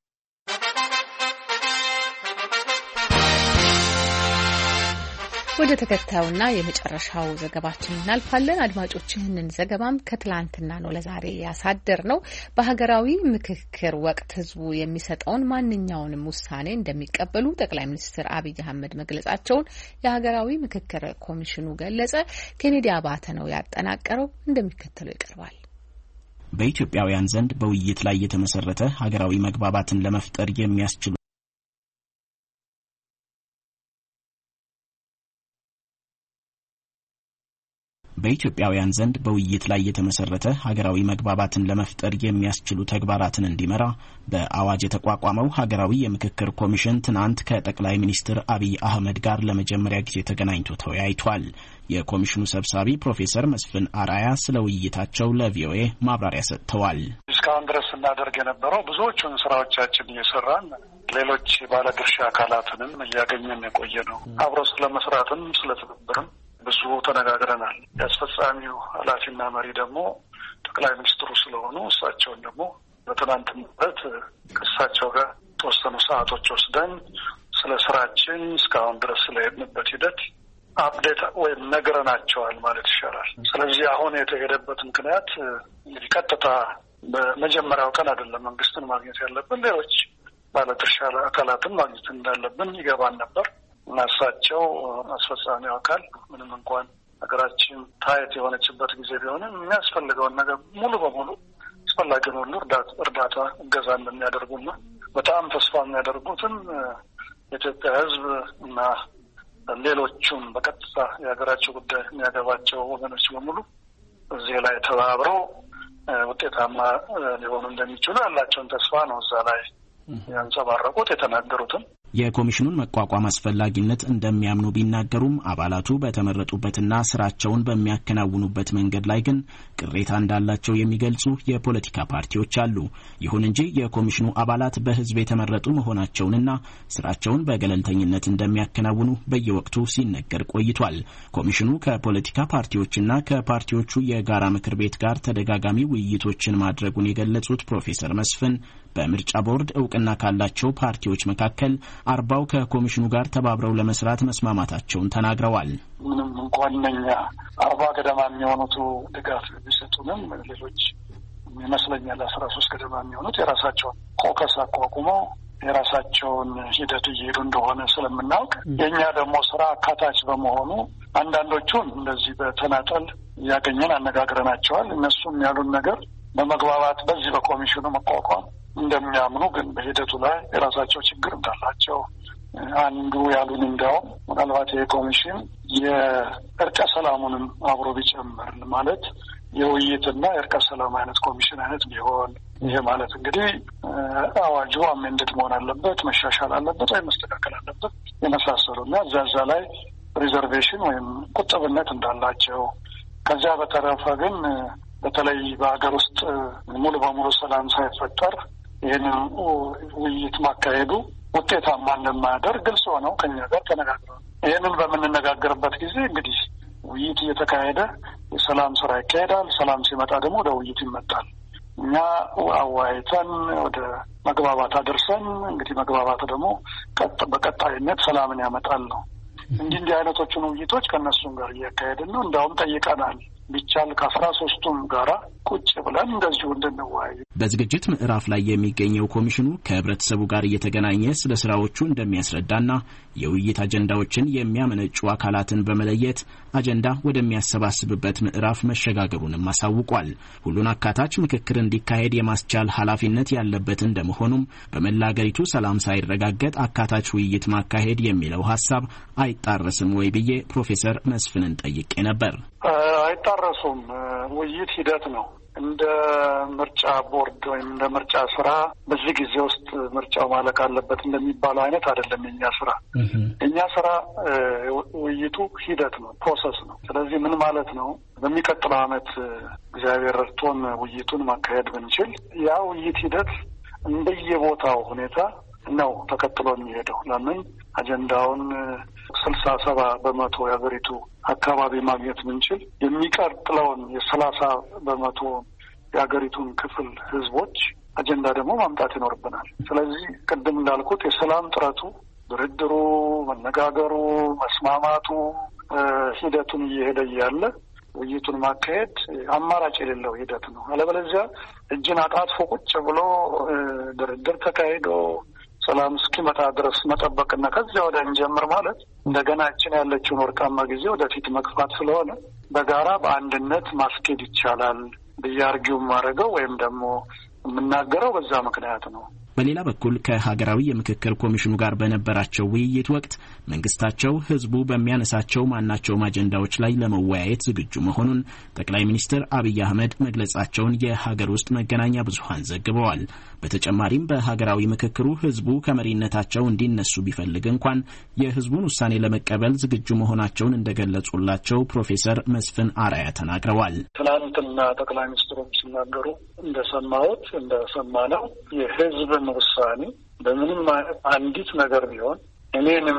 ወደ ተከታዩና የመጨረሻው ዘገባችን እናልፋለን። አድማጮች ይህንን ዘገባም ከትላንትና ነው ለዛሬ ያሳደር ነው። በሀገራዊ ምክክር ወቅት ህዝቡ የሚሰጠውን ማንኛውንም ውሳኔ እንደሚቀበሉ ጠቅላይ ሚኒስትር አብይ አህመድ መግለጻቸውን የሀገራዊ ምክክር ኮሚሽኑ ገለጸ። ኬኔዲ አባተ ነው ያጠናቀረው፣ እንደሚከተለው ይቀርባል። በኢትዮጵያውያን ዘንድ በውይይት ላይ የተመሰረተ ሀገራዊ መግባባትን ለመፍጠር የሚያስችሉ በኢትዮጵያውያን ዘንድ በውይይት ላይ የተመሰረተ ሀገራዊ መግባባትን ለመፍጠር የሚያስችሉ ተግባራትን እንዲመራ በአዋጅ የተቋቋመው ሀገራዊ የምክክር ኮሚሽን ትናንት ከጠቅላይ ሚኒስትር አብይ አህመድ ጋር ለመጀመሪያ ጊዜ ተገናኝቶ ተወያይቷል። የኮሚሽኑ ሰብሳቢ ፕሮፌሰር መስፍን አራያ ስለ ውይይታቸው ለቪኦኤ ማብራሪያ ሰጥተዋል። እስካሁን ድረስ እናደርግ የነበረው ብዙዎቹን ስራዎቻችን እየሰራን ሌሎች ባለድርሻ አካላትንም እያገኘን የቆየ ነው። አብሮ ስለመስራትም ስለትብብርም ብዙ ተነጋግረናል። የአስፈጻሚው ኃላፊና መሪ ደግሞ ጠቅላይ ሚኒስትሩ ስለሆኑ እሳቸውን ደግሞ በትናንትናበት ከእሳቸው ጋር የተወሰኑ ሰዓቶች ወስደን ስለ ስራችን እስካሁን ድረስ ስለሄድንበት ሂደት አፕዴት ወይም ነግረናቸዋል ማለት ይሻላል። ስለዚህ አሁን የተሄደበት ምክንያት እንግዲህ ቀጥታ በመጀመሪያው ቀን አይደለም መንግስትን ማግኘት ያለብን፣ ሌሎች ባለድርሻ አካላትን ማግኘት እንዳለብን ይገባን ነበር እና እሳቸው አስፈጻሚው አካል ምንም እንኳን ሀገራችን ታየት የሆነችበት ጊዜ ቢሆንም የሚያስፈልገውን ነገር ሙሉ በሙሉ አስፈላጊውን ሁሉ እርዳታ እገዛ እንደሚያደርጉና በጣም ተስፋ የሚያደርጉትን የኢትዮጵያ ሕዝብ እና ሌሎቹም በቀጥታ የሀገራቸው ጉዳይ የሚያገባቸው ወገኖች በሙሉ እዚህ ላይ ተባብረው ውጤታማ ሊሆኑ እንደሚችሉ ያላቸውን ተስፋ ነው እዛ ላይ ያንጸባረቁት የተናገሩትን። የኮሚሽኑን መቋቋም አስፈላጊነት እንደሚያምኑ ቢናገሩም አባላቱ በተመረጡበትና ስራቸውን በሚያከናውኑበት መንገድ ላይ ግን ቅሬታ እንዳላቸው የሚገልጹ የፖለቲካ ፓርቲዎች አሉ። ይሁን እንጂ የኮሚሽኑ አባላት በህዝብ የተመረጡ መሆናቸውንና ስራቸውን በገለልተኝነት እንደሚያከናውኑ በየወቅቱ ሲነገር ቆይቷል። ኮሚሽኑ ከፖለቲካ ፓርቲዎችና ከፓርቲዎቹ የጋራ ምክር ቤት ጋር ተደጋጋሚ ውይይቶችን ማድረጉን የገለጹት ፕሮፌሰር መስፍን በምርጫ ቦርድ እውቅና ካላቸው ፓርቲዎች መካከል አርባው ከኮሚሽኑ ጋር ተባብረው ለመስራት መስማማታቸውን ተናግረዋል። ምንም እንኳን እኛ አርባ ገደማ የሚሆኑት ድጋፍ ቢሰጡንም ሌሎች ይመስለኛል አስራ ሶስት ገደማ የሚሆኑት የራሳቸውን ኮከስ አቋቁመው የራሳቸውን ሂደት እየሄዱ እንደሆነ ስለምናውቅ የእኛ ደግሞ ስራ አካታች በመሆኑ አንዳንዶቹን እንደዚህ በተናጠል እያገኘን አነጋግረናቸዋል። እነሱም ያሉን ነገር በመግባባት በዚህ በኮሚሽኑ መቋቋም እንደሚያምኑ ግን በሂደቱ ላይ የራሳቸው ችግር እንዳላቸው አንዱ ያሉን እንዲያውም ምናልባት የኮሚሽን የእርቀ ሰላሙንም አብሮ ቢጨምር ማለት የውይይትና የእርቀ ሰላም አይነት ኮሚሽን አይነት ቢሆን ይሄ ማለት እንግዲህ አዋጁ አሜንድድ መሆን አለበት፣ መሻሻል አለበት ወይም መስተካከል አለበት የመሳሰሉና እዛ እዛ ላይ ሪዘርቬሽን ወይም ቁጥብነት እንዳላቸው ከዚያ በተረፈ ግን በተለይ በሀገር ውስጥ ሙሉ በሙሉ ሰላም ሳይፈጠር ይህንን ውይይት ማካሄዱ ውጤታማ እንደማያደርግ ግልጽ ሆነው ከኛ ጋር ተነጋግረዋል። ይህንን በምንነጋገርበት ጊዜ እንግዲህ ውይይት እየተካሄደ የሰላም ስራ ይካሄዳል። ሰላም ሲመጣ ደግሞ ወደ ውይይት ይመጣል። እኛ አዋይተን ወደ መግባባት አድርሰን እንግዲህ መግባባት ደግሞ በቀጣይነት ሰላምን ያመጣል ነው። እንዲህ እንዲህ አይነቶቹን ውይይቶች ከእነሱም ጋር እያካሄድን ነው። እንዲያውም ጠይቀናል ቢቻል ከአስራ ሶስቱም ጋራ ቁጭ ብለን እንደዚሁ እንድንወያይ። በዝግጅት ምዕራፍ ላይ የሚገኘው ኮሚሽኑ ከህብረተሰቡ ጋር እየተገናኘ ስለ ስራዎቹ እንደሚያስረዳና የውይይት አጀንዳዎችን የሚያመነጩ አካላትን በመለየት አጀንዳ ወደሚያሰባስብበት ምዕራፍ መሸጋገሩንም አሳውቋል። ሁሉን አካታች ምክክር እንዲካሄድ የማስቻል ኃላፊነት ያለበት እንደመሆኑም በመላ አገሪቱ ሰላም ሳይረጋገጥ አካታች ውይይት ማካሄድ የሚለው ሀሳብ አይጣረስም ወይ ብዬ ፕሮፌሰር መስፍንን ጠይቄ ነበር። አይጣረሱም። ውይይት ሂደት ነው። እንደ ምርጫ ቦርድ ወይም እንደ ምርጫ ስራ በዚህ ጊዜ ውስጥ ምርጫው ማለቅ አለበት እንደሚባለው አይነት አይደለም የኛ ስራ። የኛ ስራ ውይይቱ ሂደት ነው፣ ፕሮሰስ ነው። ስለዚህ ምን ማለት ነው? በሚቀጥለው ዓመት እግዚአብሔር ረድቶን ውይይቱን ማካሄድ ብንችል ያ ውይይት ሂደት እንደየቦታው ሁኔታ ነው ተከትሎ የሚሄደው። ለምን አጀንዳውን ስልሳ ሰባ በመቶ የሀገሪቱ አካባቢ ማግኘት ብንችል የሚቀጥለውን የሰላሳ በመቶ የሀገሪቱን ክፍል ህዝቦች አጀንዳ ደግሞ ማምጣት ይኖርብናል። ስለዚህ ቅድም እንዳልኩት የሰላም ጥረቱ፣ ድርድሩ፣ መነጋገሩ፣ መስማማቱ ሂደቱን እየሄደ እያለ ውይይቱን ማካሄድ አማራጭ የሌለው ሂደት ነው። አለበለዚያ እጅን አጣጥፎ ቁጭ ብሎ ድርድር ተካሂዶ ሰላም እስኪመጣ ድረስ መጠበቅና ከዚያ ወደ እንጀምር ማለት እንደገና እችን ያለችውን ወርቃማ ጊዜ ወደፊት መግፋት ስለሆነ በጋራ በአንድነት ማስኬድ ይቻላል ብዬ አርጊው ማድረገው ወይም ደግሞ የምናገረው በዛ ምክንያት ነው። በሌላ በኩል ከሀገራዊ የምክክር ኮሚሽኑ ጋር በነበራቸው ውይይት ወቅት መንግስታቸው ህዝቡ በሚያነሳቸው ማናቸውም አጀንዳዎች ላይ ለመወያየት ዝግጁ መሆኑን ጠቅላይ ሚኒስትር አብይ አህመድ መግለጻቸውን የሀገር ውስጥ መገናኛ ብዙሃን ዘግበዋል። በተጨማሪም በሀገራዊ ምክክሩ ህዝቡ ከመሪነታቸው እንዲነሱ ቢፈልግ እንኳን የህዝቡን ውሳኔ ለመቀበል ዝግጁ መሆናቸውን እንደገለጹላቸው ፕሮፌሰር መስፍን አርአያ ተናግረዋል። ትናንትና ጠቅላይ ሚኒስትሩም ሲናገሩ እንደሰማሁት እንደሰማነው የህዝብን ውሳኔ በምንም አንዲት ነገር ቢሆን እኔንም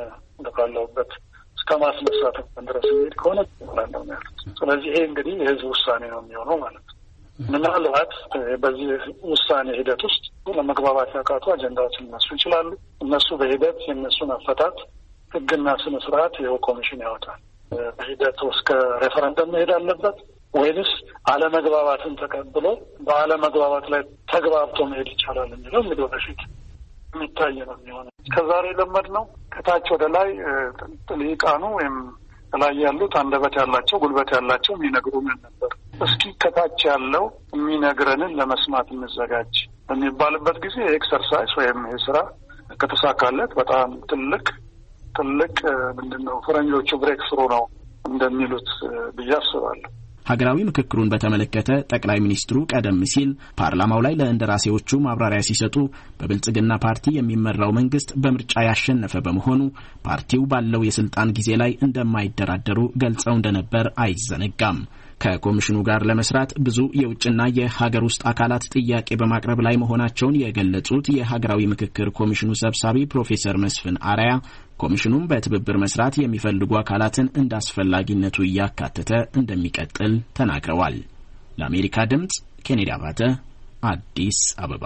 ካለሁበት እስከ ማስነሳት ድረስ የሚሄድ ከሆነ ላለው ነው ያሉት። ስለዚህ ይሄ እንግዲህ የህዝብ ውሳኔ ነው የሚሆነው ማለት ነው። ምናልባት በዚህ ውሳኔ ሂደት ውስጥ ለመግባባት ያቃቱ አጀንዳዎች ሊነሱ ይችላሉ። እነሱ በሂደት የእነሱን አፈታት ህግና ስነ ስርዓት ይኸው ኮሚሽን ያወጣል። በሂደት እስከ ሬፈረንደም መሄድ አለበት ወይንስ አለመግባባትን ተቀብሎ በአለመግባባት ላይ ተግባብቶ መሄድ ይቻላል የሚለው እንግዲህ ወደፊት የሚታይ ነው የሚሆነው። ከዛሬ ለመድ ነው ከታች ወደ ላይ ልሂቃኑ ወይም ላይ ያሉት አንደበት ያላቸው ጉልበት ያላቸው የሚነግሩን ነበር። እስኪ ከታች ያለው የሚነግረንን ለመስማት እንዘጋጅ በሚባልበት ጊዜ ኤክሰርሳይዝ ወይም የስራ ከተሳካለት በጣም ትልቅ ትልቅ ምንድነው ፈረንጆቹ ብሬክ ስሩ ነው እንደሚሉት ብዬ አስባለሁ። ሀገራዊ ምክክሩን በተመለከተ ጠቅላይ ሚኒስትሩ ቀደም ሲል ፓርላማው ላይ ለእንደራሴዎቹ ማብራሪያ ሲሰጡ በብልጽግና ፓርቲ የሚመራው መንግስት በምርጫ ያሸነፈ በመሆኑ ፓርቲው ባለው የስልጣን ጊዜ ላይ እንደማይደራደሩ ገልጸው እንደነበር አይዘነጋም። ከኮሚሽኑ ጋር ለመስራት ብዙ የውጭና የሀገር ውስጥ አካላት ጥያቄ በማቅረብ ላይ መሆናቸውን የገለጹት የሀገራዊ ምክክር ኮሚሽኑ ሰብሳቢ ፕሮፌሰር መስፍን አራያ ኮሚሽኑም በትብብር መስራት የሚፈልጉ አካላትን እንዳስፈላጊነቱ እያካተተ እንደሚቀጥል ተናግረዋል። ለአሜሪካ ድምጽ ኬኔዲ አባተ አዲስ አበባ።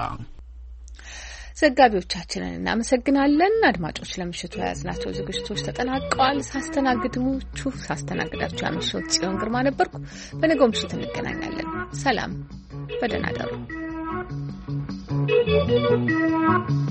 ዘጋቢዎቻችንን እናመሰግናለን። አድማጮች ለምሽቱ የያዝናቸው ዝግጅቶች ተጠናቀዋል። ሳስተናግድሙችሁ ሳስተናግዳችሁ ያመሸሁት ጽዮን ግርማ ነበርኩ። በነገው ምሽት እንገናኛለን። ሰላም፣ በደህና እደሩ።